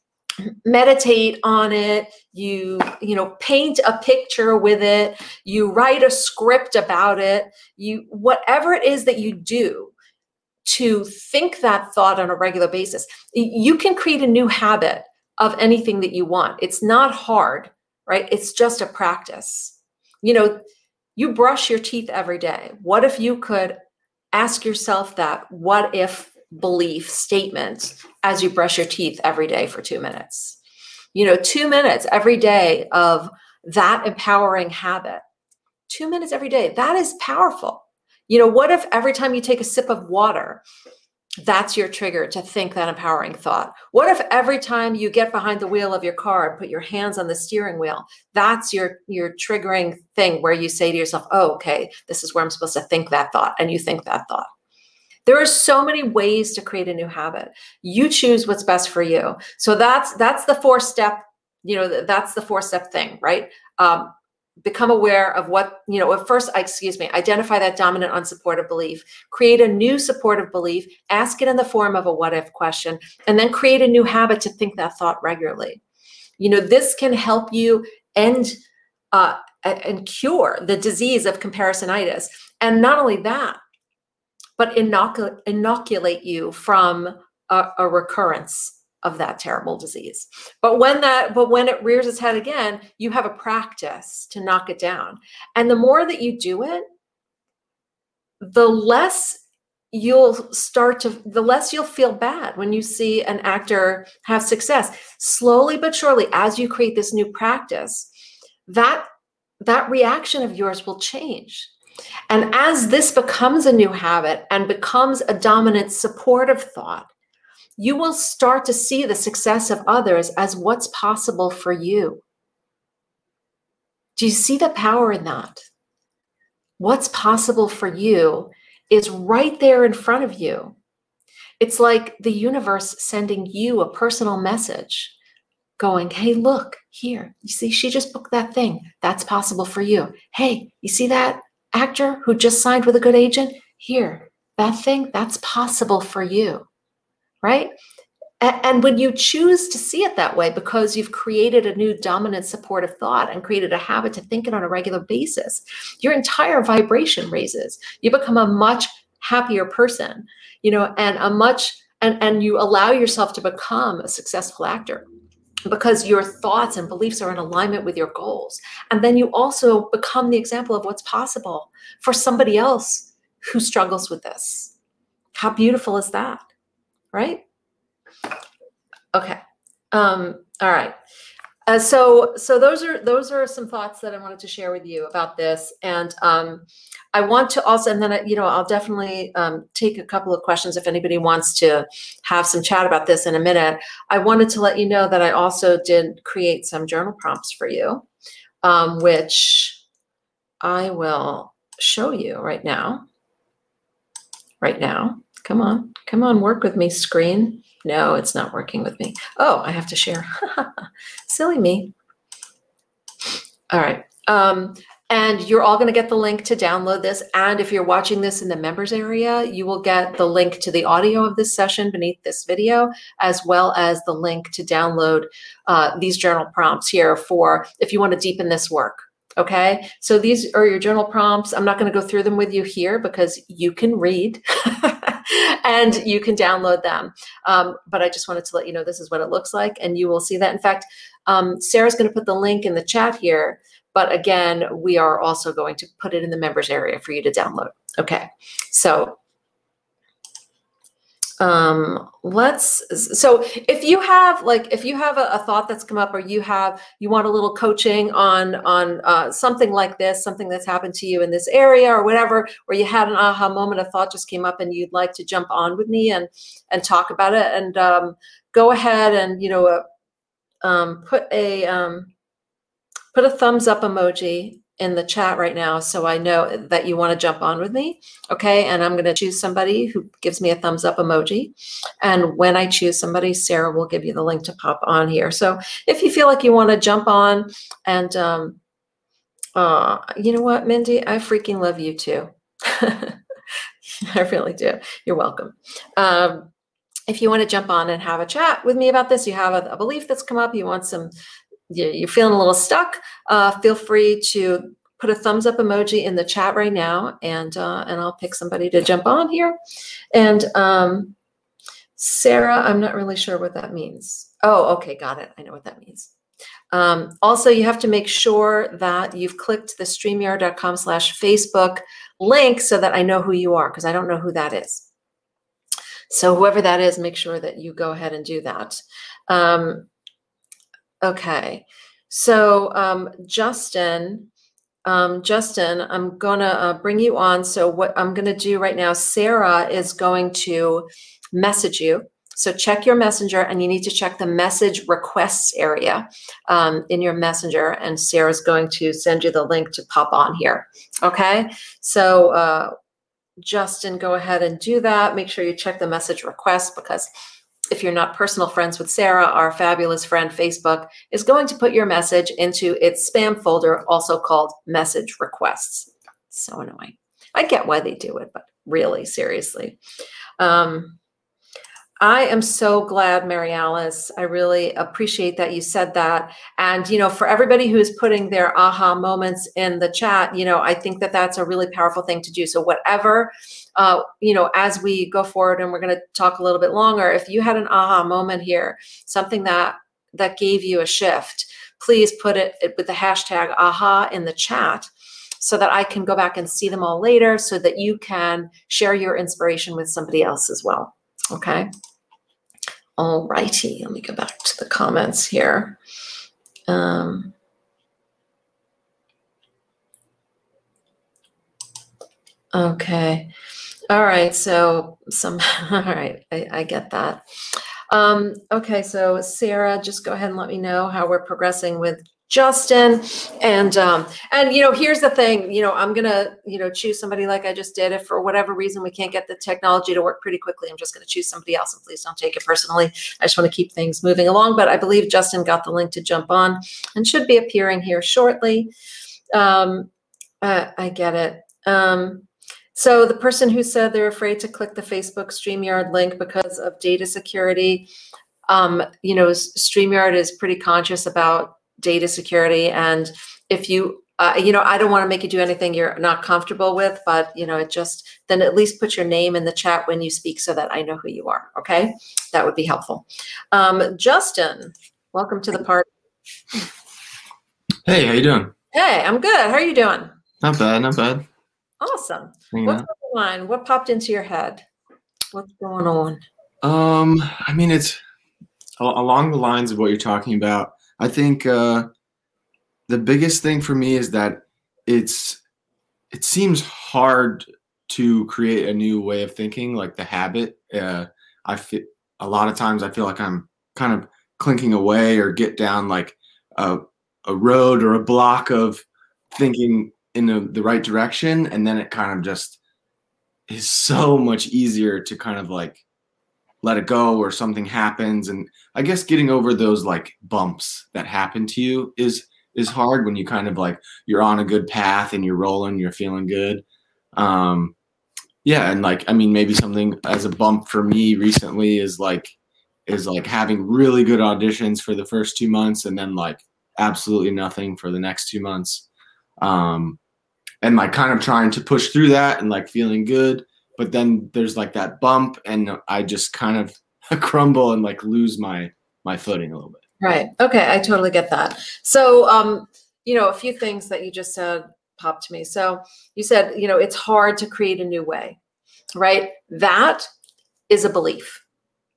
meditate on it, you, you know, paint a picture with it, you write a script about it, you, whatever it is that you do to think that thought on a regular basis, you can create a new habit of anything that you want. It's not hard, right? It's just a practice. You know, you brush your teeth every day. What if you could ask yourself that what if belief statement as you brush your teeth every day for two minutes? You know, two minutes every day of that empowering habit. Two minutes every day. That is powerful. You know, what if every time you take a sip of water, that's your trigger to think that empowering thought? What if every time you get behind the wheel of your car and put your hands on the steering wheel, that's your, your triggering thing where you say to yourself, oh, okay, this is where I'm supposed to think that thought, and you think that thought. There are so many ways to create a new habit. You choose what's best for you. So that's, that's the four step, you know, that's the four step thing, right? Um, become aware of what, you know, at first, excuse me, identify that dominant unsupportive belief, create a new supportive belief, ask it in the form of a what if question, and then create a new habit to think that thought regularly. You know, this can help you end uh, and cure the disease of comparisonitis. And not only that, but inoc- inoculate you from a, a recurrence of that terrible disease. But when that, but when it rears its head again, you have a practice to knock it down. And the more that you do it, the less you'll start to, the less you'll feel bad when you see an actor have success. Slowly but surely, as you create this new practice, that, that reaction of yours will change. And as this becomes a new habit and becomes a dominant supportive thought, you will start to see the success of others as what's possible for you. Do you see the power in that? What's possible for you is right there in front of you. It's like the universe sending you a personal message going, hey, look here, you see, she just booked that thing. That's possible for you. Hey, you see that actor who just signed with a good agent? Here, that thing, that's possible for you, right? And when you choose to see it that way, because you've created a new dominant supportive thought and created a habit to think it on a regular basis, your entire vibration raises. You become a much happier person, you know, and a much, and, and you allow yourself to become a successful actor because your thoughts and beliefs are in alignment with your goals. And then you also become the example of what's possible for somebody else who struggles with this. How beautiful is that, right? Okay. Um, all right. Uh, so, so those are those are some thoughts that I wanted to share with you about this, and um, I want to also, and then I, you know, I'll definitely um, take a couple of questions if anybody wants to have some chat about this in a minute. I wanted to let you know that I also did create some journal prompts for you, um, which I will show you right now. Right now, come on, come on, work with me, screen. No, it's not working with me. Oh, I have to share. Silly me. All right. Um, and you're all going to get the link to download this. And if you're watching this in the members area, you will get the link to the audio of this session beneath this video, as well as the link to download uh, these journal prompts here for if you want to deepen this work. Okay, so these are your journal prompts. I'm not going to go through them with you here because you can read and you can download them. Um, but I just wanted to let you know this is what it looks like, and you will see that. In fact, um, Sarah's going to put the link in the chat here. But again, we are also going to put it in the members area for you to download. Okay, so um let's so if you have like if you have a, a thought that's come up, or you have you want a little coaching on on uh something like this, something that's happened to you in this area or whatever, or you had an aha moment, a thought just came up and you'd like to jump on with me and and talk about it, and um go ahead and you know uh, um put a um put a thumbs up emoji in the chat right now, so I know that you want to jump on with me. Okay, and I'm going to choose somebody who gives me a thumbs up emoji, and when I choose somebody, Sarah will give you the link to pop on here. So if you feel like you want to jump on, and um uh you know what, Mindy, I freaking love you too. I really do. You're welcome. Um if you want to jump on and have a chat with me about this, you have a, a belief that's come up, you want some, you're feeling a little stuck, uh, feel free to put a thumbs up emoji in the chat right now, and uh, and I'll pick somebody to jump on here. And um, Sarah, I'm not really sure what that means. Oh, okay, got it. I know what that means. Um, also, you have to make sure that you've clicked the streamyard dot com slash Facebook link so that I know who you are, because I don't know who that is. So whoever that is, make sure that you go ahead and do that. Um, Okay, so um, Justin, um, Justin, I'm gonna uh, bring you on. So what I'm gonna do right now, Sarah is going to message you. So check your messenger, and you need to check the message requests area um, in your messenger, and Sarah's going to send you the link to pop on here. Okay, so uh, Justin, go ahead and do that. Make sure you check the message requests, because if you're not personal friends with Sarah, our fabulous friend, Facebook is going to put your message into its spam folder, also called message requests. So annoying. I get why they do it, but really, seriously. Um, I am so glad, Mary Alice. I really appreciate that you said that. And, you know, for everybody who is putting their aha moments in the chat, you know, I think that that's a really powerful thing to do. So whatever, uh, you know, as we go forward, and we're going to talk a little bit longer, if you had an aha moment here, something that that gave you a shift, please put it with the hashtag aha in the chat, so that I can go back and see them all later so that you can share your inspiration with somebody else as well. Okay. All righty. Let me go back to the comments here. Um, okay. All right. So some, all right. I, I get that. Um, okay. So Sarah, just go ahead and let me know how we're progressing with Justin. And, um, and, you know, here's the thing, you know, I'm going to, you know, choose somebody like I just did. If for whatever reason we can't get the technology to work pretty quickly, I'm just going to choose somebody else, and please don't take it personally. I just want to keep things moving along, but I believe Justin got the link to jump on and should be appearing here shortly. Um, uh, I get it. Um, so the person who said they're afraid to click the Facebook StreamYard link because of data security, um, you know, StreamYard is pretty conscious about data security. And if you, uh, you know, I don't want to make you do anything you're not comfortable with, but, you know, it just, then at least put your name in the chat when you speak so that I know who you are. Okay. That would be helpful. Um, Justin, welcome to the party. Hey, how you doing? Hey, I'm good. How are you doing? Not bad, not bad. Awesome. Hanging What's out. going on? What popped into your head? What's going on? Um, I mean, it's a- along the lines of what you're talking about. I think uh, the biggest thing for me is that it's it seems hard to create a new way of thinking, like the habit. Uh, I feel a lot of times I feel like I'm kind of clinking away or get down like a a road or a block of thinking in the, the right direction, and then it kind of just is so much easier to kind of like let it go, or something happens. And I guess getting over those like bumps that happen to you is is hard when you kind of like you're on a good path and you're rolling, you're feeling good. Um, yeah, and like I mean, maybe something as a bump for me recently is like is like having really good auditions for the first two months and then like absolutely nothing for the next two months. Um, and like kind of trying to push through that and like feeling good. But then there's like that bump and I just kind of crumble and like lose my, my footing a little bit. Right. Okay. I totally get that. So, um, you know, a few things that you just said popped to me. So you said, you know, it's hard to create a new way, right? That is a belief.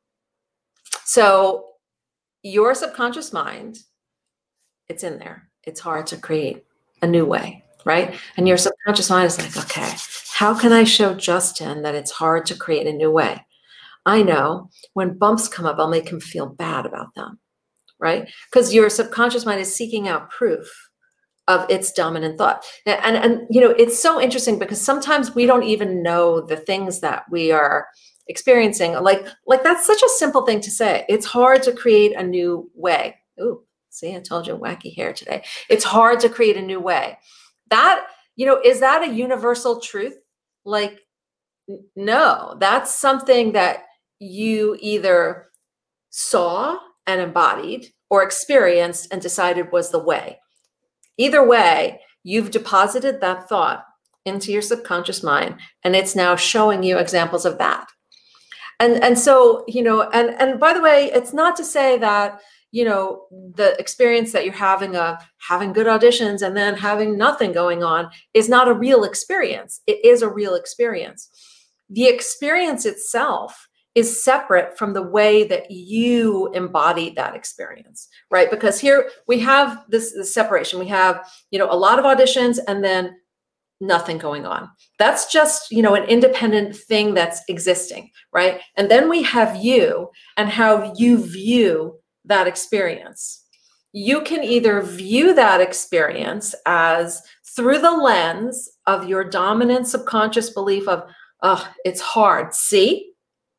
So your subconscious mind, it's in there. It's hard to create a new way, right? And your subconscious mind is like, okay, how can I show Justin that it's hard to create a new way? I know when bumps come up, I'll make him feel bad about them, right? Because your subconscious mind is seeking out proof of its dominant thought. And, and, you know, it's so interesting because sometimes we don't even know the things that we are experiencing. Like, like that's such a simple thing to say. It's hard to create a new way. Ooh, see, I told you wacky hair today. It's hard to create a new way. That, you know, is that a universal truth? Like, n- no, that's something that you either saw and embodied or experienced and decided was the way. Either way, you've deposited that thought into your subconscious mind, and it's now showing you examples of that. And, and so, you know, and, and by the way, it's not to say that, you know, the experience that you're having of having good auditions and then having nothing going on is not a real experience. It is a real experience. The experience itself is separate from the way that you embody that experience, right? Because here we have this, this separation. We have, you know, a lot of auditions and then nothing going on. That's just, you know, an independent thing that's existing, right? And then we have you and how you view that experience. You can either view that experience as through the lens of your dominant subconscious belief of, oh, it's hard, see?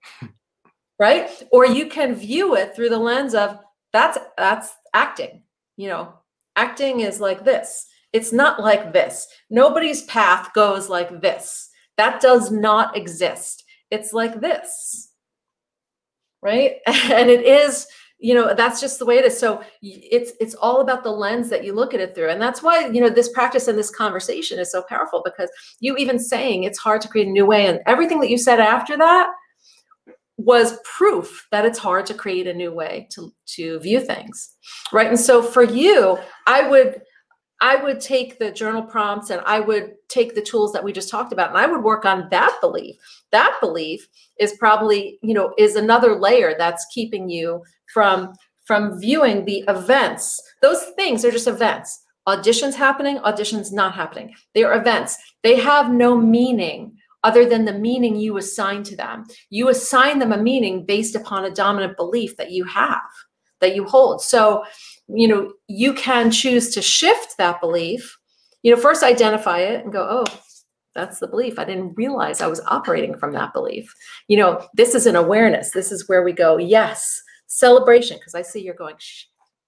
Right? Or you can view it through the lens of that's that's acting. You know, acting is like this. It's not like this. Nobody's path goes like this. That does not exist. It's like this. Right? And it is, you know, that's just the way it is. So it's it's all about the lens that you look at it through. And that's why, you know, this practice and this conversation is so powerful, because you even saying it's hard to create a new way and everything that you said after that was proof that it's hard to create a new way to, to view things, right? And so for you, I would, I would take the journal prompts and I would take the tools that we just talked about and I would work on that belief. That belief is probably, you know, is another layer that's keeping you from, from viewing the events. Those things are just events. Auditions happening, auditions not happening. They are events. They have no meaning other than the meaning you assign to them. You assign them a meaning based upon a dominant belief that you have, that you hold. So, you know, you can choose to shift that belief, you know, first identify it and go, oh, that's the belief. I didn't realize I was operating from that belief. You know, this is an awareness. This is where we go, yes, celebration. Because I see you're going, shh,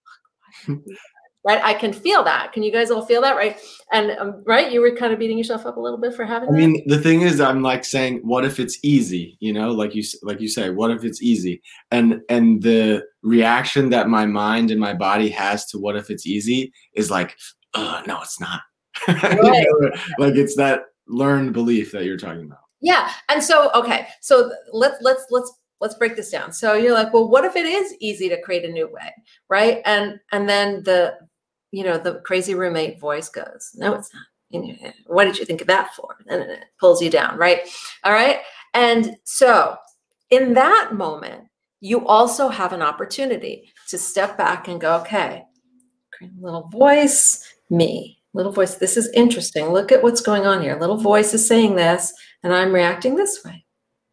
right? I can feel that. Can you guys all feel that, right? And um, right, you were kind of beating yourself up a little bit for having I that? mean, the thing is, I'm like saying, what if it's easy? You know, like you like you say, what if it's easy? And and the reaction that my mind and my body has to what if it's easy is like, oh, no, it's not. Right. You know, like it's that learned belief that you're talking about. Yeah. And so, okay, so let's let's let's let's break this down. So you're like, well, what if it is easy to create a new way, right? And and then the you know, the crazy roommate voice goes, no, it's not. What did you think of that for? And it pulls you down, right? All right. And so in that moment, you also have an opportunity to step back and go, okay, little voice, me, little voice. This is interesting. Look at what's going on here. Little voice is saying this, and I'm reacting this way.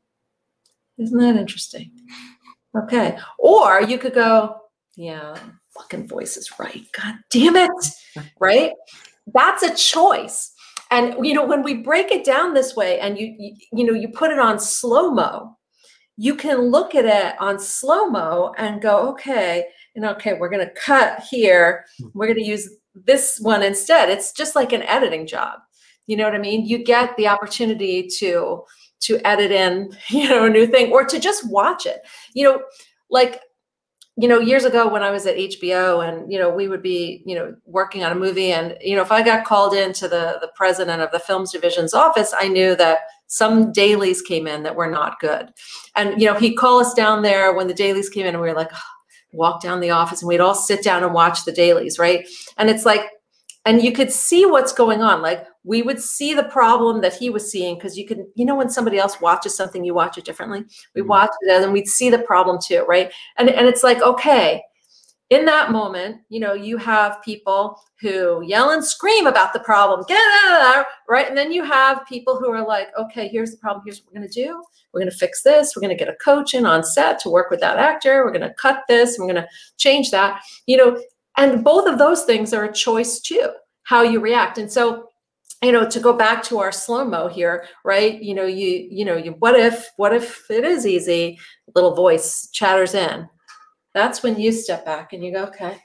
Isn't that interesting? Okay. Or you could go, yeah, fucking voice is right. God damn it. Right? That's a choice. And, you know, when we break it down this way and you, you, you know, you put it on slow-mo, you can look at it on slow-mo and go, okay, and okay, we're going to cut here. We're going to use this one instead. It's just like an editing job. You know what I mean? You get the opportunity to, to edit in, you know, a new thing or to just watch it, you know, like, you know, years ago when I was at H B O and, you know, we would be, you know, working on a movie and, you know, if I got called into the, the president of the films division's office, I knew that some dailies came in that were not good. And, you know, he'd call us down there when the dailies came in and we were like, oh, walk down the office and we'd all sit down and watch the dailies. Right. And it's like, and you could see what's going on. Like we would see the problem that he was seeing because you could, you know, when somebody else watches something, you watch it differently. We mm-hmm. watched it and we'd see the problem too, right? And, and it's like, okay, in that moment, you know, you have people who yell and scream about the problem, get out of there, right? And then you have people who are like, okay, here's the problem. Here's what we're going to do. We're going to fix this. We're going to get a coach in on set to work with that actor. We're going to cut this. We're going to change that, you know. And both of those things are a choice too, how you react. And so, you know, to go back to our slow-mo here, right? You know, you, you know, you, what if, what if it is easy? Little voice chatters in. That's when you step back and you go, okay,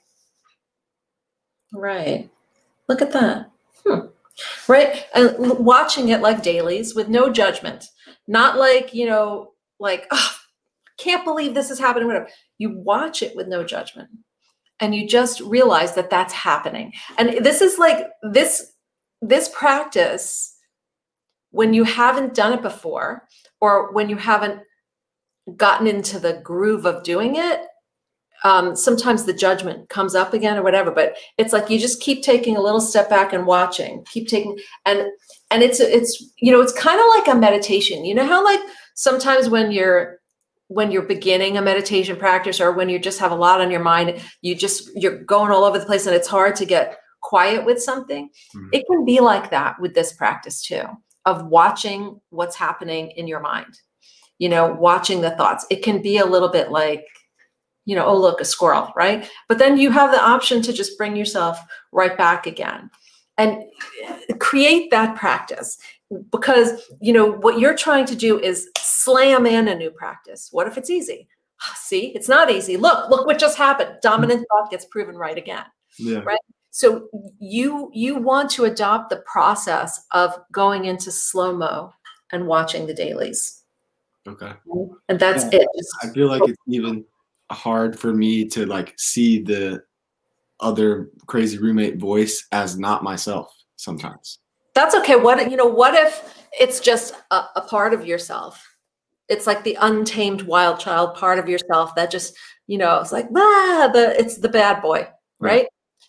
right. Look at that. Hmm. Right. And watching it like dailies with no judgment, not like, you know, like, oh, can't believe this is happening. Whatever. You watch it with no judgment. And you just realize that that's happening. And this is like this, this practice, when you haven't done it before, or when you haven't gotten into the groove of doing it, um, sometimes the judgment comes up again or whatever, but it's like, you just keep taking a little step back and watching, keep taking, and, and it's, it's, you know, it's kind of like a meditation. You know how like sometimes when you're, when you're beginning a meditation practice or when you just have a lot on your mind, you just, you're going all over the place and it's hard to get quiet with something. Mm-hmm. It can be like that with this practice too, of watching what's happening in your mind, you know, watching the thoughts. It can be a little bit like, you know, oh, look, a squirrel, right? But then you have the option to just bring yourself right back again and create that practice. Because, you know, what you're trying to do is slam in a new practice. What if it's easy? See, it's not easy. Look, look what just happened. Dominant thought gets proven right again. Yeah. Right. So you you want to adopt the process of going into slow-mo and watching the dailies. Okay. And that's yeah. it. I feel like it's even hard for me to like see the other crazy roommate voice as not myself sometimes. That's okay. What, you know, what if it's just a, a part of yourself? It's like the untamed wild child part of yourself that just, you know, it's like, ah, the, it's the bad boy, right?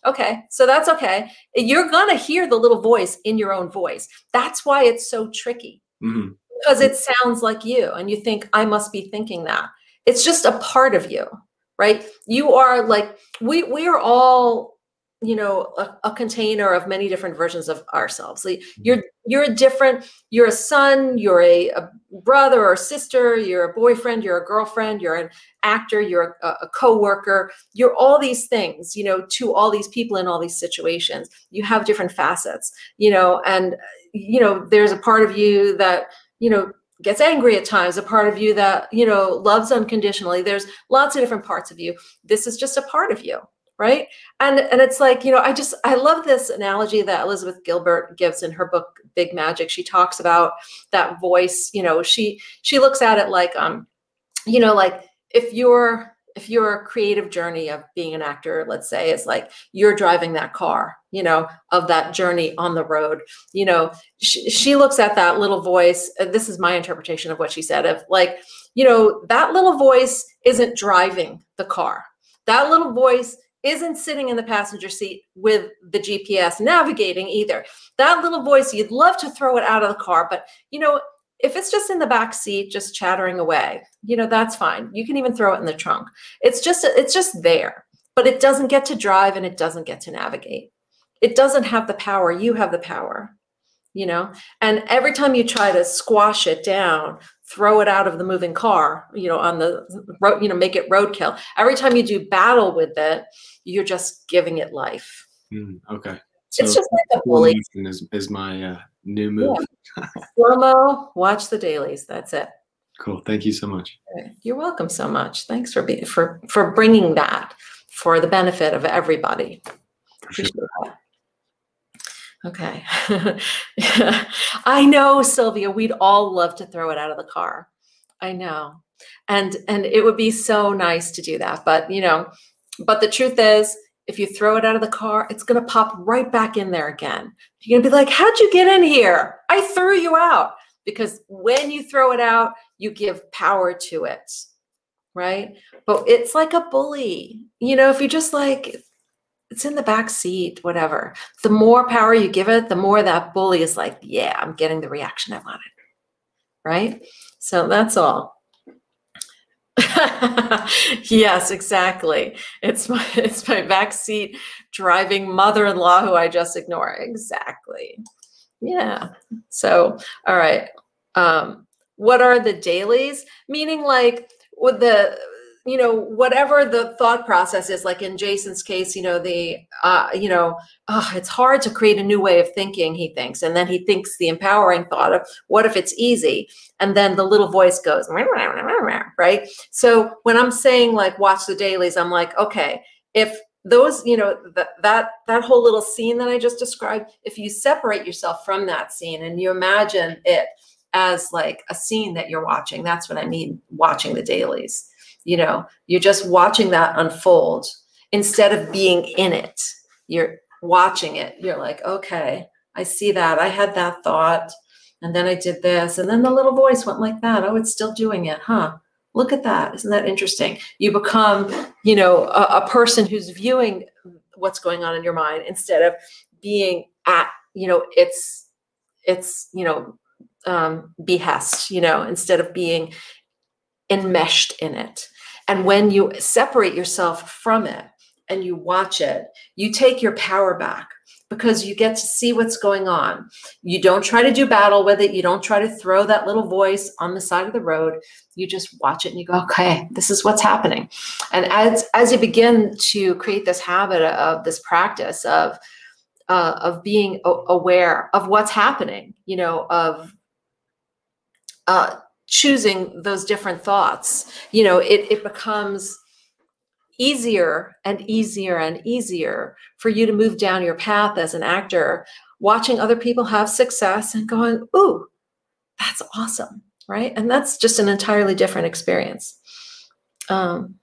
Okay, so that's okay. You're gonna hear the little voice in your own voice. That's why it's so tricky, Mhm. because it sounds like you, and you think, I must be thinking that. It's just a part of you, right? You are like, we we are all, you know, a, a container of many different versions of ourselves. Like, you're you're a different, you're a son, you're a, a brother or sister, you're a boyfriend, you're a girlfriend, you're an actor, you're a, a coworker, you're all these things, you know, to all these people in all these situations. You have different facets, you know, and you know, there's a part of you that, you know, gets angry at times, a part of you that, you know, loves unconditionally. There's lots of different parts of you. This is just a part of you, right? And and it's like, you know, I just, I love this analogy that Elizabeth Gilbert gives in her book, Big Magic. She talks about that voice, you know, she she looks at it like, um, you know, like if you're, if your creative journey of being an actor, let's say, is like you're driving that car, you know, of that journey on the road, you know, she, she looks at that little voice. uh, This is my interpretation of what she said, of like, you know, that little voice isn't driving the car. That little voice isn't sitting in the passenger seat with the G P S navigating either. That little voice, you'd love to throw it out of the car, but you know, if it's just in the back seat, just chattering away, you know, that's fine. You can even throw it in the trunk. It's just, it's just there, but it doesn't get to drive and it doesn't get to navigate. It doesn't have the power. You have the power, you know, and every time you try to squash it down, throw it out of the moving car, you know, on the road, you know, make it roadkill. Every time you do battle with it, you're just giving it life. Mm, okay. It's So just like a bully. is, is my uh, new move. Yeah. Slow-mo, watch the dailies. That's it. Cool. Thank you so much. You're welcome so much. Thanks for being, for for bringing that for the benefit of everybody. For sure. Appreciate that. Okay. I know, Sylvia, we'd all love to throw it out of the car. I know. And and it would be so nice to do that. But you know, but the truth is, if you throw it out of the car, it's gonna pop right back in there again. You're gonna be like, how'd you get in here? I threw you out. Because when you throw it out, you give power to it, right? But it's like a bully. You know, if you just like, it's in the back seat, whatever. The more power you give it, the more that bully is like, yeah, I'm getting the reaction I wanted, right? So that's all. Yes, exactly. It's my, it's my backseat driving mother-in-law who I just ignore. Exactly. Yeah. So, all right. Um, what are the dailies? Meaning like with the, you know, whatever the thought process is, like in Jason's case, you know, the, uh, you know, oh, it's hard to create a new way of thinking, he thinks. And then he thinks the empowering thought of what if it's easy? And then the little voice goes, right? So when I'm saying like, watch the dailies, I'm like, okay, if those, you know, that, that, that whole little scene that I just described, if you separate yourself from that scene and you imagine it as like a scene that you're watching, that's what I mean, watching the dailies. You know, you're just watching that unfold instead of being in it. You're watching it. You're like, okay, I see that. I had that thought and then I did this. And then the little voice went like that. Oh, it's still doing it, huh? Look at that. Isn't that interesting? You become, you know, a, a person who's viewing what's going on in your mind instead of being at, you know, it's, it's, you know, um, behest, you know, instead of being enmeshed in it. And when you separate yourself from it and you watch it, you take your power back because you get to see what's going on. You don't try to do battle with it. You don't try to throw that little voice on the side of the road. You just watch it and you go, okay, this is what's happening. And as, as you begin to create this habit of this practice of, uh, of being aware of what's happening, you know, of, uh, choosing those different thoughts, you know, it, it becomes easier and easier and easier for you to move down your path as an actor, watching other people have success and going, ooh, that's awesome, right? And that's just an entirely different experience. Um,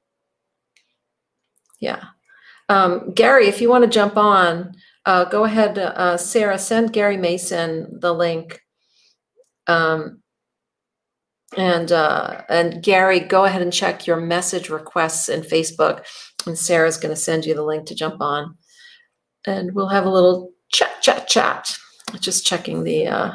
yeah. Um, Gary, if you want to jump on, uh, go ahead, uh, Sarah, send Gary Mason the link. Um, And uh, and Gary, go ahead and check your message requests in Facebook, and Sarah's going to send you the link to jump on. and we'll have a little chat, chat, chat. Just checking the, uh,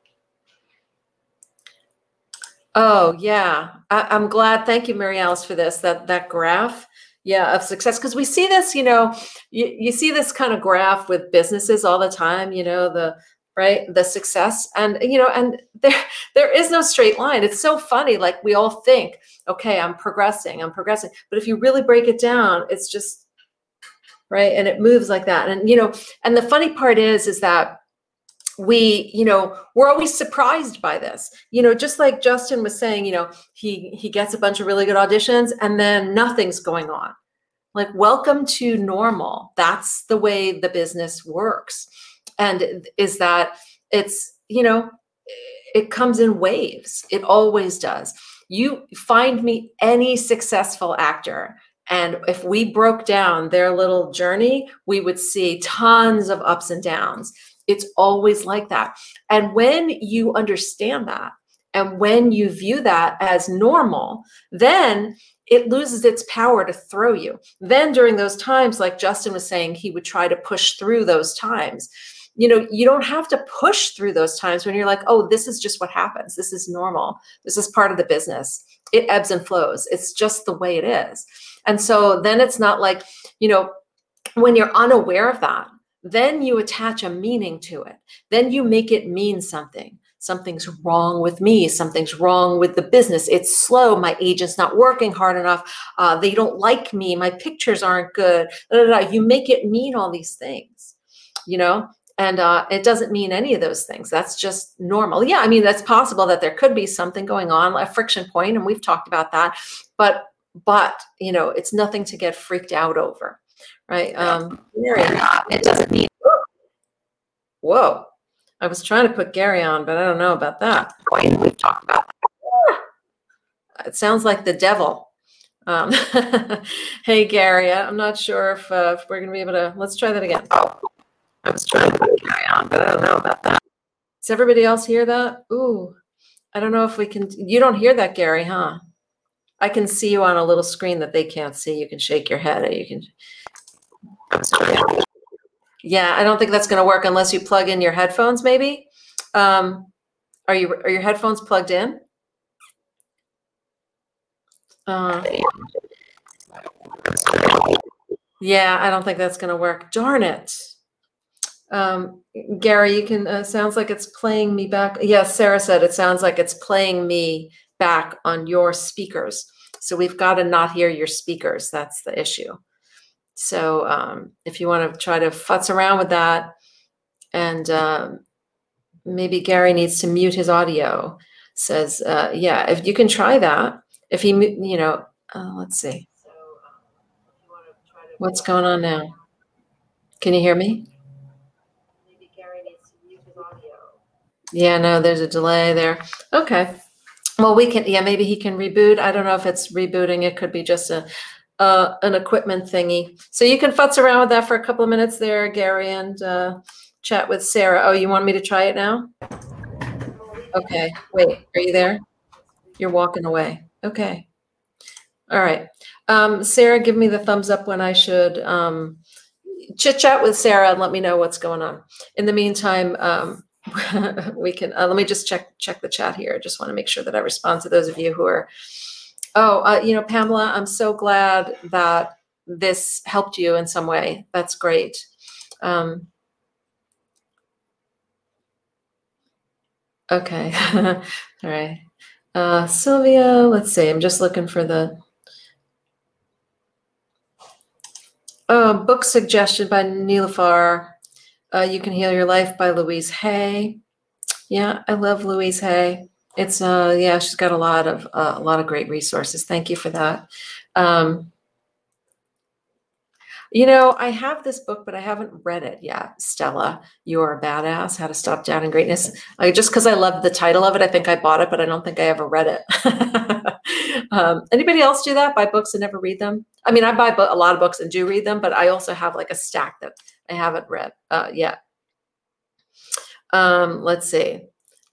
oh yeah, I, I'm glad. Thank you, Mary Alice, for this, that, that graph. Yeah, of success. Because we see this, you know, you, you see this kind of graph with businesses all the time, you know, the, right, the success. And, you know, and there, there is no straight line. It's so funny. Like we all think, okay, I'm progressing, I'm progressing. But if you really break it down, it's just, right. And it moves like that. And, you know, and the funny part is, is that we, you know, we're always surprised by this, you know, just like Justin was saying, you know, he, he gets a bunch of really good auditions and then nothing's going on. Like, welcome to normal. That's the way the business works. And is that it's, you know, it comes in waves. It always does. You find me any successful actor, and if we broke down their little journey, we would see tons of ups and downs. It's always like that. And when you understand that, and when you view that as normal, then it loses its power to throw you. Then during those times, like Justin was saying, he would try to push through those times. You know, you don't have to push through those times when you're like, oh, this is just what happens. This is normal. This is part of the business. It ebbs and flows. It's just the way it is. And so then it's not like, you know, when you're unaware of that, then you attach a meaning to it. Then you make it mean something. Something's wrong with me. Something's wrong with the business. It's slow. My agent's not working hard enough. Uh, they don't like me. My pictures aren't good. Da, da, da. You make it mean all these things, you know, and uh, it doesn't mean any of those things. That's just normal. Yeah, I mean, that's possible that there could be something going on, a friction point, and we've talked about that. But, but you know, it's nothing to get freaked out over. Right. Um, Gary, it doesn't mean. Whoa. I was trying to put Gary on, but I don't know about that. We've talked about that. It sounds like the devil. Um, hey, Gary, I'm not sure if, uh, if we're going to be able to. Let's try that again. Oh, I was trying to put Gary on, but I don't know about that. Does everybody else hear that? Ooh, I don't know if we can. You don't hear that, Gary, huh? I can see you on a little screen that they can't see. You can shake your head. Or you can. Yeah, I don't think that's going to work unless you plug in your headphones, maybe. Um, are you are your headphones plugged in? Uh, yeah, I don't think that's going to work. Darn it. Um, Gary, you can, uh, sounds like it's playing me back. Yes, yeah, Sarah said it sounds like it's playing me back on your speakers. So we've got to not hear your speakers. That's the issue. So um, if you want to try to futz around with that, and um, maybe Gary needs to mute his audio, says, uh, yeah, if you can try that, if he, you know, uh, let's see. What's going on now? Can you hear me? Maybe Gary needs to mute his audio. Yeah, no, there's a delay there. Okay. Well, we can, yeah, maybe he can reboot. I don't know if it's rebooting. It could be just a, Uh, an equipment thingy. So you can futz around with that for a couple of minutes there, Gary, and uh, chat with Sarah. Oh, you want me to try it now? Okay, wait, are you there? You're walking away. Okay. All right. Um, Sarah, give me the thumbs up when I should um, chit chat with Sarah and let me know what's going on. In the meantime, um, we can, uh, let me just check, check the chat here. I just want to make sure that I respond to those of you who are Oh, uh, you know, Pamela, I'm so glad that this helped you in some way. That's great. Um, okay. All right. Uh, Sylvia, let's see. I'm just looking for the uh, book suggestion by Neelafar. Uh, You Can Heal Your Life by Louise Hay. Yeah, I love Louise Hay. It's uh yeah, she's got a lot of uh, a lot of great resources. Thank you for that. Um, you know, I have this book, but I haven't read it yet. Stella, You're a Badass: How to Stop Doubting Greatness. I, just because I love the title of it, I think I bought it, but I don't think I ever read it. um, anybody else do that? Buy books and never read them? I mean, I buy a lot of books and do read them, but I also have like a stack that I haven't read uh, yet. Um, let's see.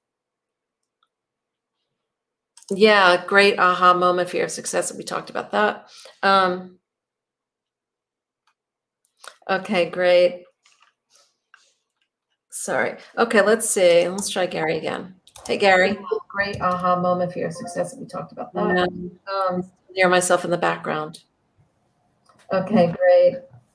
Yeah, great aha moment for your success. We talked about that. Um, okay, great. Sorry. Okay, let's see. Let's try Gary again. Hey, Gary. Great aha moment for your success. We talked about that. Um, Um, hear myself in the background. okay, great.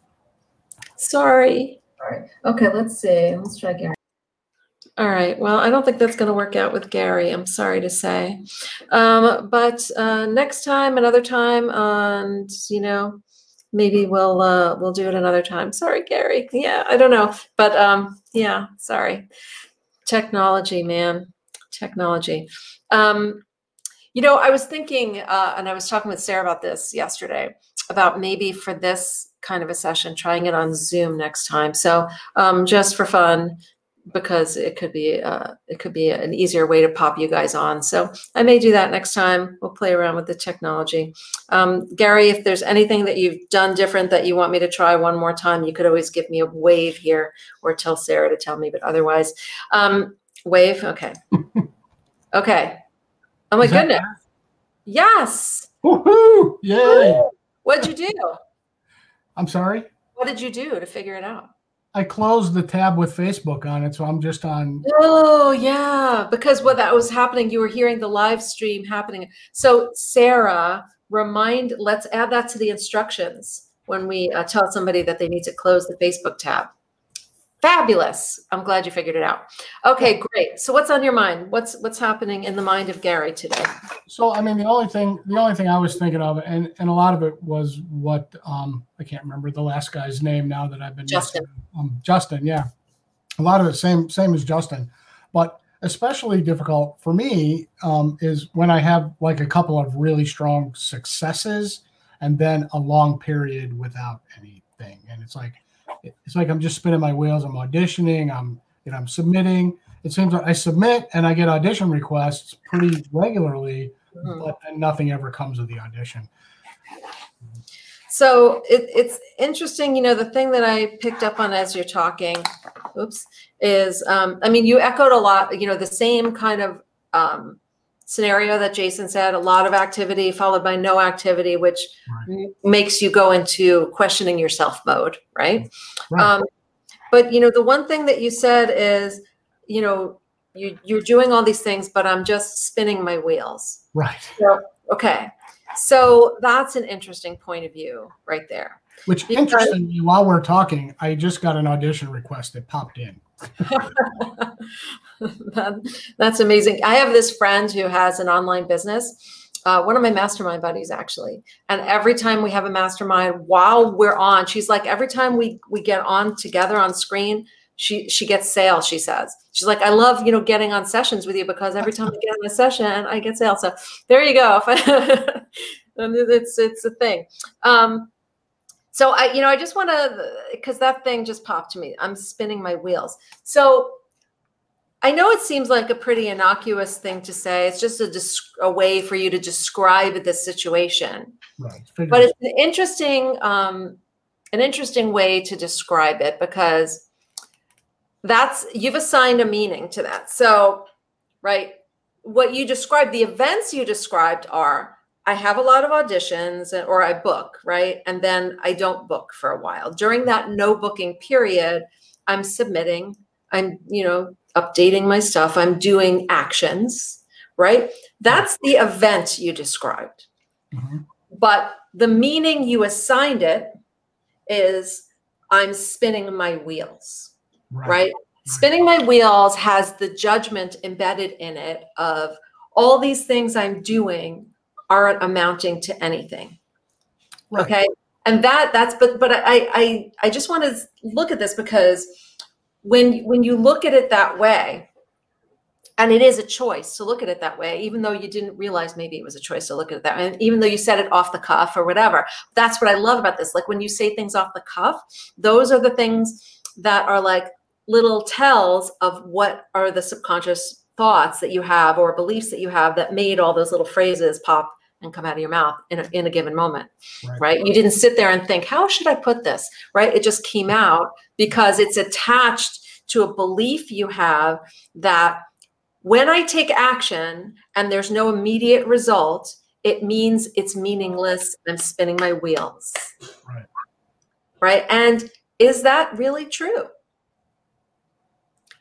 Sorry. All right. Okay, let's see. Let's try Gary. All right. Well, I don't think that's going to work out with Gary. I'm sorry to say. Um, but uh, next time, another time, and you know, maybe we'll uh, we'll do it another time. Sorry, Gary. Yeah, I don't know, but um, yeah, sorry. Technology, man, technology. Um, you know, I was thinking, uh, and I was talking with Sarah about this yesterday, about maybe for this kind of a session, trying it on Zoom next time. So um, just for fun, because it could be uh, it could be an easier way to pop you guys on. So I may do that next time. We'll play around with the technology. Um, Gary, if there's anything that you've done different that you want me to try one more time, you could always give me a wave here or tell Sarah to tell me, but otherwise, um, wave. Okay. Okay. Oh my Is that goodness. Yes. Woohoo! Yay! What'd you do? I'm sorry. What did you do to figure it out? I closed the tab with Facebook on it, so I'm just on. Oh, yeah, because what that was happening, you were hearing the live stream happening. So Sarah, remind, let's add that to the instructions when we uh, tell somebody that they need to close the Facebook tab. Fabulous. I'm glad you figured it out. Okay, great. So what's on your mind? What's what's happening in the mind of Gary today? So I mean, the only thing, the only thing I was thinking of, and and a lot of it was what um I can't remember the last guy's name now that I've been Justin. Um, Justin, yeah. A lot of it same same as Justin, but especially difficult for me um, is when I have like a couple of really strong successes and then a long period without anything, and it's like it's like I'm just spinning my wheels. I'm auditioning. I'm you know I'm submitting. It seems like I submit and I get audition requests pretty regularly, mm-hmm. but then nothing ever comes of the audition. So it, it's interesting, you know, the thing that I picked up on as you're talking, oops, is, um, I mean, you echoed a lot, you know, the same kind of um, scenario that Jason said, a lot of activity followed by no activity, which right. m- makes you go into questioning yourself mode, right? right. Um, but, you know, the one thing that you said is, you know, you, you're doing all these things, but I'm just spinning my wheels. Right. So, okay. So that's an interesting point of view right there. Which, because, interestingly, while we're talking, I just got an audition request that popped in. that, that's amazing. I have this friend who has an online business, uh, one of my mastermind buddies, actually. And every time we have a mastermind, while we're on, she's like, every time we, we get on together on screen, she she gets sales, she says. She's like, I love, you know, getting on sessions with you because every time I get on a session, I get sales. So there you go. it's it's a thing. Um, so I, you know, I just want to, because that thing just popped to me. I'm spinning my wheels. So I know it seems like a pretty innocuous thing to say. It's just a, a way for you to describe this situation. Right. But it's an interesting, um, an interesting way to describe it because that's, you've assigned a meaning to that. So, right, what you described, the events you described are, I have a lot of auditions or I book, right? And then I don't book for a while. During that no booking period, I'm submitting, I'm, you know, updating my stuff. I'm doing actions, right? That's the event you described. Mm-hmm. But the meaning you assigned it is I'm spinning my wheels. Right. right? Spinning my wheels has the judgment embedded in it of all these things I'm doing aren't amounting to anything. Right. Okay. And that that's but but I I I just want to look at this because when when you look at it that way, and it is a choice to look at it that way, even though you didn't realize maybe it was a choice to look at it that way, and even though you said it off the cuff or whatever. That's what I love about this. Like when you say things off the cuff, those are the things that are like little tells of what are the subconscious thoughts that you have or beliefs that you have that made all those little phrases pop and come out of your mouth in a, in a given moment, right. right? You didn't sit there and think, how should I put this, right? It just came out because it's attached to a belief you have that when I take action and there's no immediate result, it means it's meaningless. I'm spinning my wheels, right? Right? And is that really true?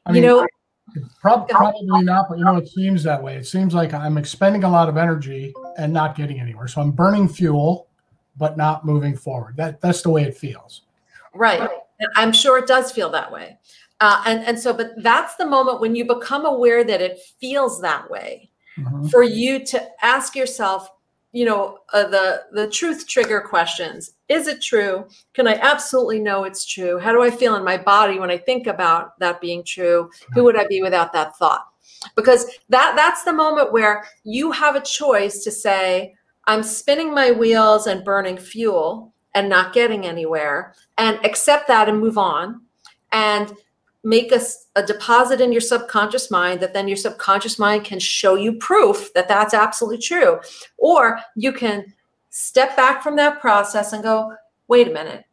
I you mean, know, prob- probably not, but you know, it seems that way. It seems like I'm expending a lot of energy and not getting anywhere. So I'm burning fuel, but not moving forward. That that's the way it feels. right. And I'm sure it does feel that way. Uh, and, and so, but that's the moment when you become aware that it feels that way, Mhm. for you to ask yourself, you know, uh, the, the truth trigger questions. Is it true? Can I absolutely know it's true? How do I feel in my body when I think about that being true? Who would I be without that thought? Because that that's the moment where you have a choice to say, I'm spinning my wheels and burning fuel and not getting anywhere, and accept that and move on, and make a, a deposit in your subconscious mind that then your subconscious mind can show you proof that that's absolutely true. Or you can step back from that process and go, wait a minute,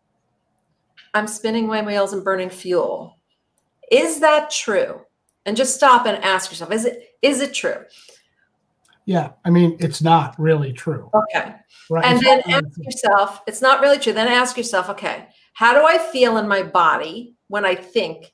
I'm spinning my wheels and burning fuel. Is that true? And just stop and ask yourself, is it is it true? Yeah, I mean, it's not really true. Okay. Right? And It's then not really ask true. yourself, it's not really true. Then ask yourself, okay, how do I feel in my body when I think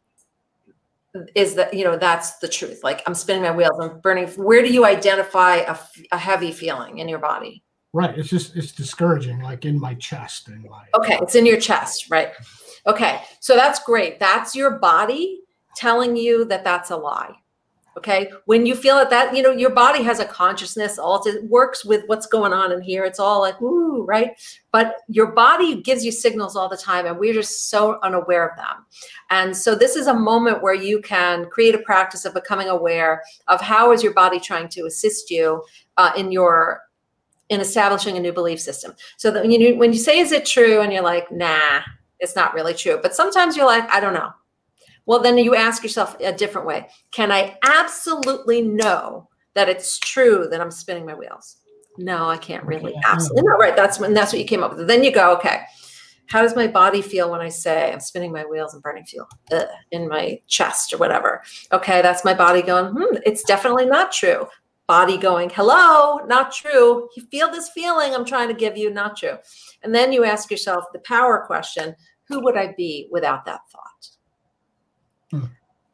is that, you know, that's the truth? Like, I'm spinning my wheels, I'm burning. Where do you identify a, f- a heavy feeling in your body? Right. It's just it's discouraging, like in my chest and my Okay, it's in your chest, right? Okay, so that's great. That's your body telling you that that's a lie. Okay, when you feel it, that, you know, your body has a consciousness, all it works with what's going on in here. It's all like, ooh, right? But your body gives you signals all the time, and we're just so unaware of them. And so this is a moment where you can create a practice of becoming aware of how is your body trying to assist you uh, in your in establishing a new belief system. So that when you when you say, is it true? And you're like, nah, it's not really true. But sometimes you're like, I don't know. Well, then you ask yourself a different way. Can I absolutely know that it's true that I'm spinning my wheels? No, I can't really. Yeah. Absolutely. No, right. That's when that's what you came up with. Then you go, okay, how does my body feel when I say I'm spinning my wheels and burning fuel Ugh, in my chest or whatever? Okay, that's my body going, hmm, it's definitely not true. Body going, hello, not true. You feel this feeling I'm trying to give you, not true. And then you ask yourself the power question, who would I be without that thought? Hmm.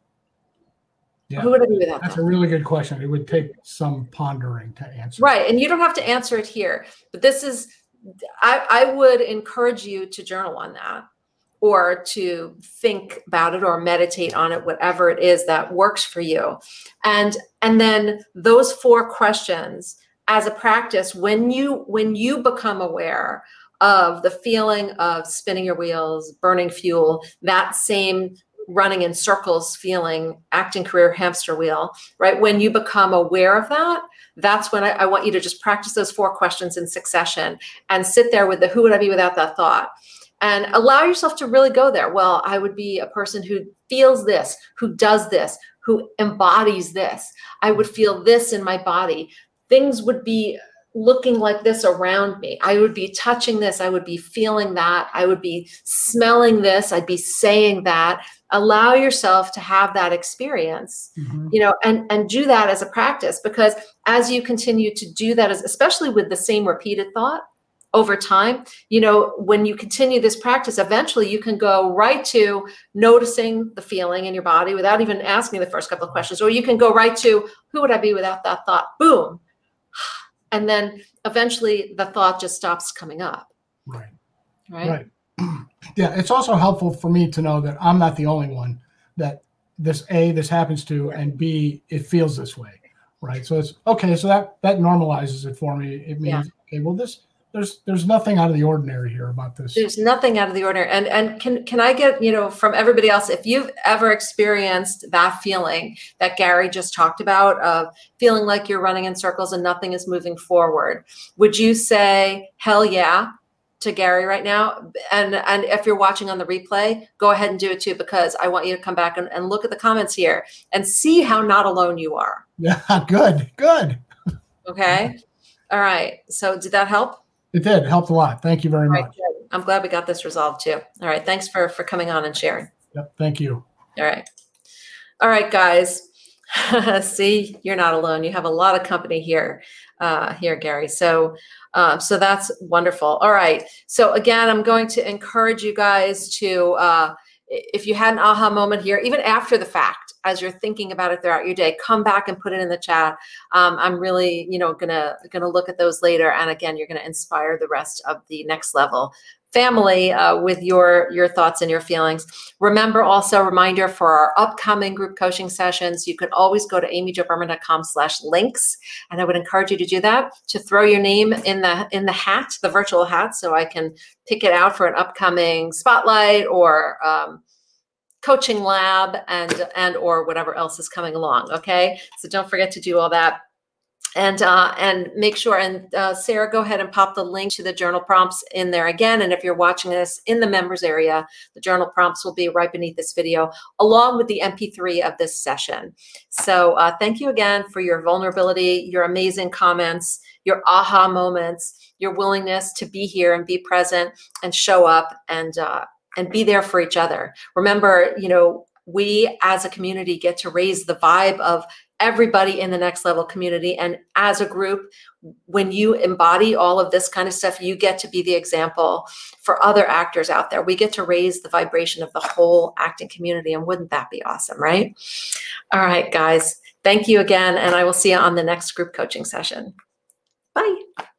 Yeah. Who would I be without That's that? a really good question. It would take some pondering to answer. Right. And you don't have to answer it here, but this is, I, I would encourage you to journal on that, or to think about it or meditate on it, whatever it is that works for you. And, and then those four questions as a practice, when you, when you become aware of the feeling of spinning your wheels, burning fuel, that same running in circles feeling, acting career hamster wheel, right? When you become aware of that, that's when I, I want you to just practice those four questions in succession and sit there with the who would I be without that thought, and allow yourself to really go there. Well, I would be a person who feels this, who does this, who embodies this. I would feel this in my body. Things would be looking like this around me. I would be touching this. I would be feeling that. I would be smelling this. I'd be saying that. Allow yourself to have that experience, Mhm. you know, and, and do that as a practice, because as you continue to do that, as, especially with the same repeated thought over time, you know, when you continue this practice, eventually you can go right to noticing the feeling in your body without even asking the first couple of questions, or you can go right to who would I be without that thought? Boom. And then eventually the thought just stops coming up. Right. Right. Right. Yeah. It's also helpful for me to know that I'm not the only one that this, A, this happens to, and B, it feels this way. Right. So it's okay. So that, that normalizes it for me. It means, Yeah. okay, well, this, there's, there's nothing out of the ordinary here about this. There's nothing out of the ordinary. And and can can I get, you know, from everybody else, if you've ever experienced that feeling that Gary just talked about, of feeling like you're running in circles and nothing is moving forward, would you say hell yeah to Gary right now? And and if you're watching on the replay, go ahead and do it too, because I want you to come back and, and look at the comments here and see how not alone you are. Yeah. Good. Good. Okay. All right. So did that help? It did. It helped a lot. Thank you very All right, much. good. I'm glad we got this resolved too. All right. Thanks for, for coming on and sharing. Yep. Thank you. All right. All right, guys. See, you're not alone. You have a lot of company here, uh, here, Gary. So, um, so that's wonderful. All right. So again, I'm going to encourage you guys to, uh, if you had an aha moment here, even after the fact, as you're thinking about it throughout your day, come back and put it in the chat. Um, I'm really, you know, gonna gonna look at those later. And again, you're gonna inspire the rest of the Next Level family uh, with your your thoughts and your feelings. Remember, also reminder for our upcoming group coaching sessions, you can always go to amy jo berman dot com slash links, and I would encourage you to do that, to throw your name in the in the hat, the virtual hat, so I can pick it out for an upcoming spotlight or um, coaching lab and and or whatever else is coming along. Okay, so don't forget to do all that. And uh, and make sure, and uh, Sarah, go ahead and pop the link to the journal prompts in there again. And if you're watching this in the members area, the journal prompts will be right beneath this video, along with the M P three of this session. So uh, thank you again for your vulnerability, your amazing comments, your aha moments, your willingness to be here and be present and show up and uh, and be there for each other. Remember, you know, we as a community get to raise the vibe of everybody in the Next Level community. And as a group, when you embody all of this kind of stuff, you get to be the example for other actors out there. We get to raise the vibration of the whole acting community. And wouldn't that be awesome, right? All right, guys, thank you again. And I will see you on the next group coaching session. Bye.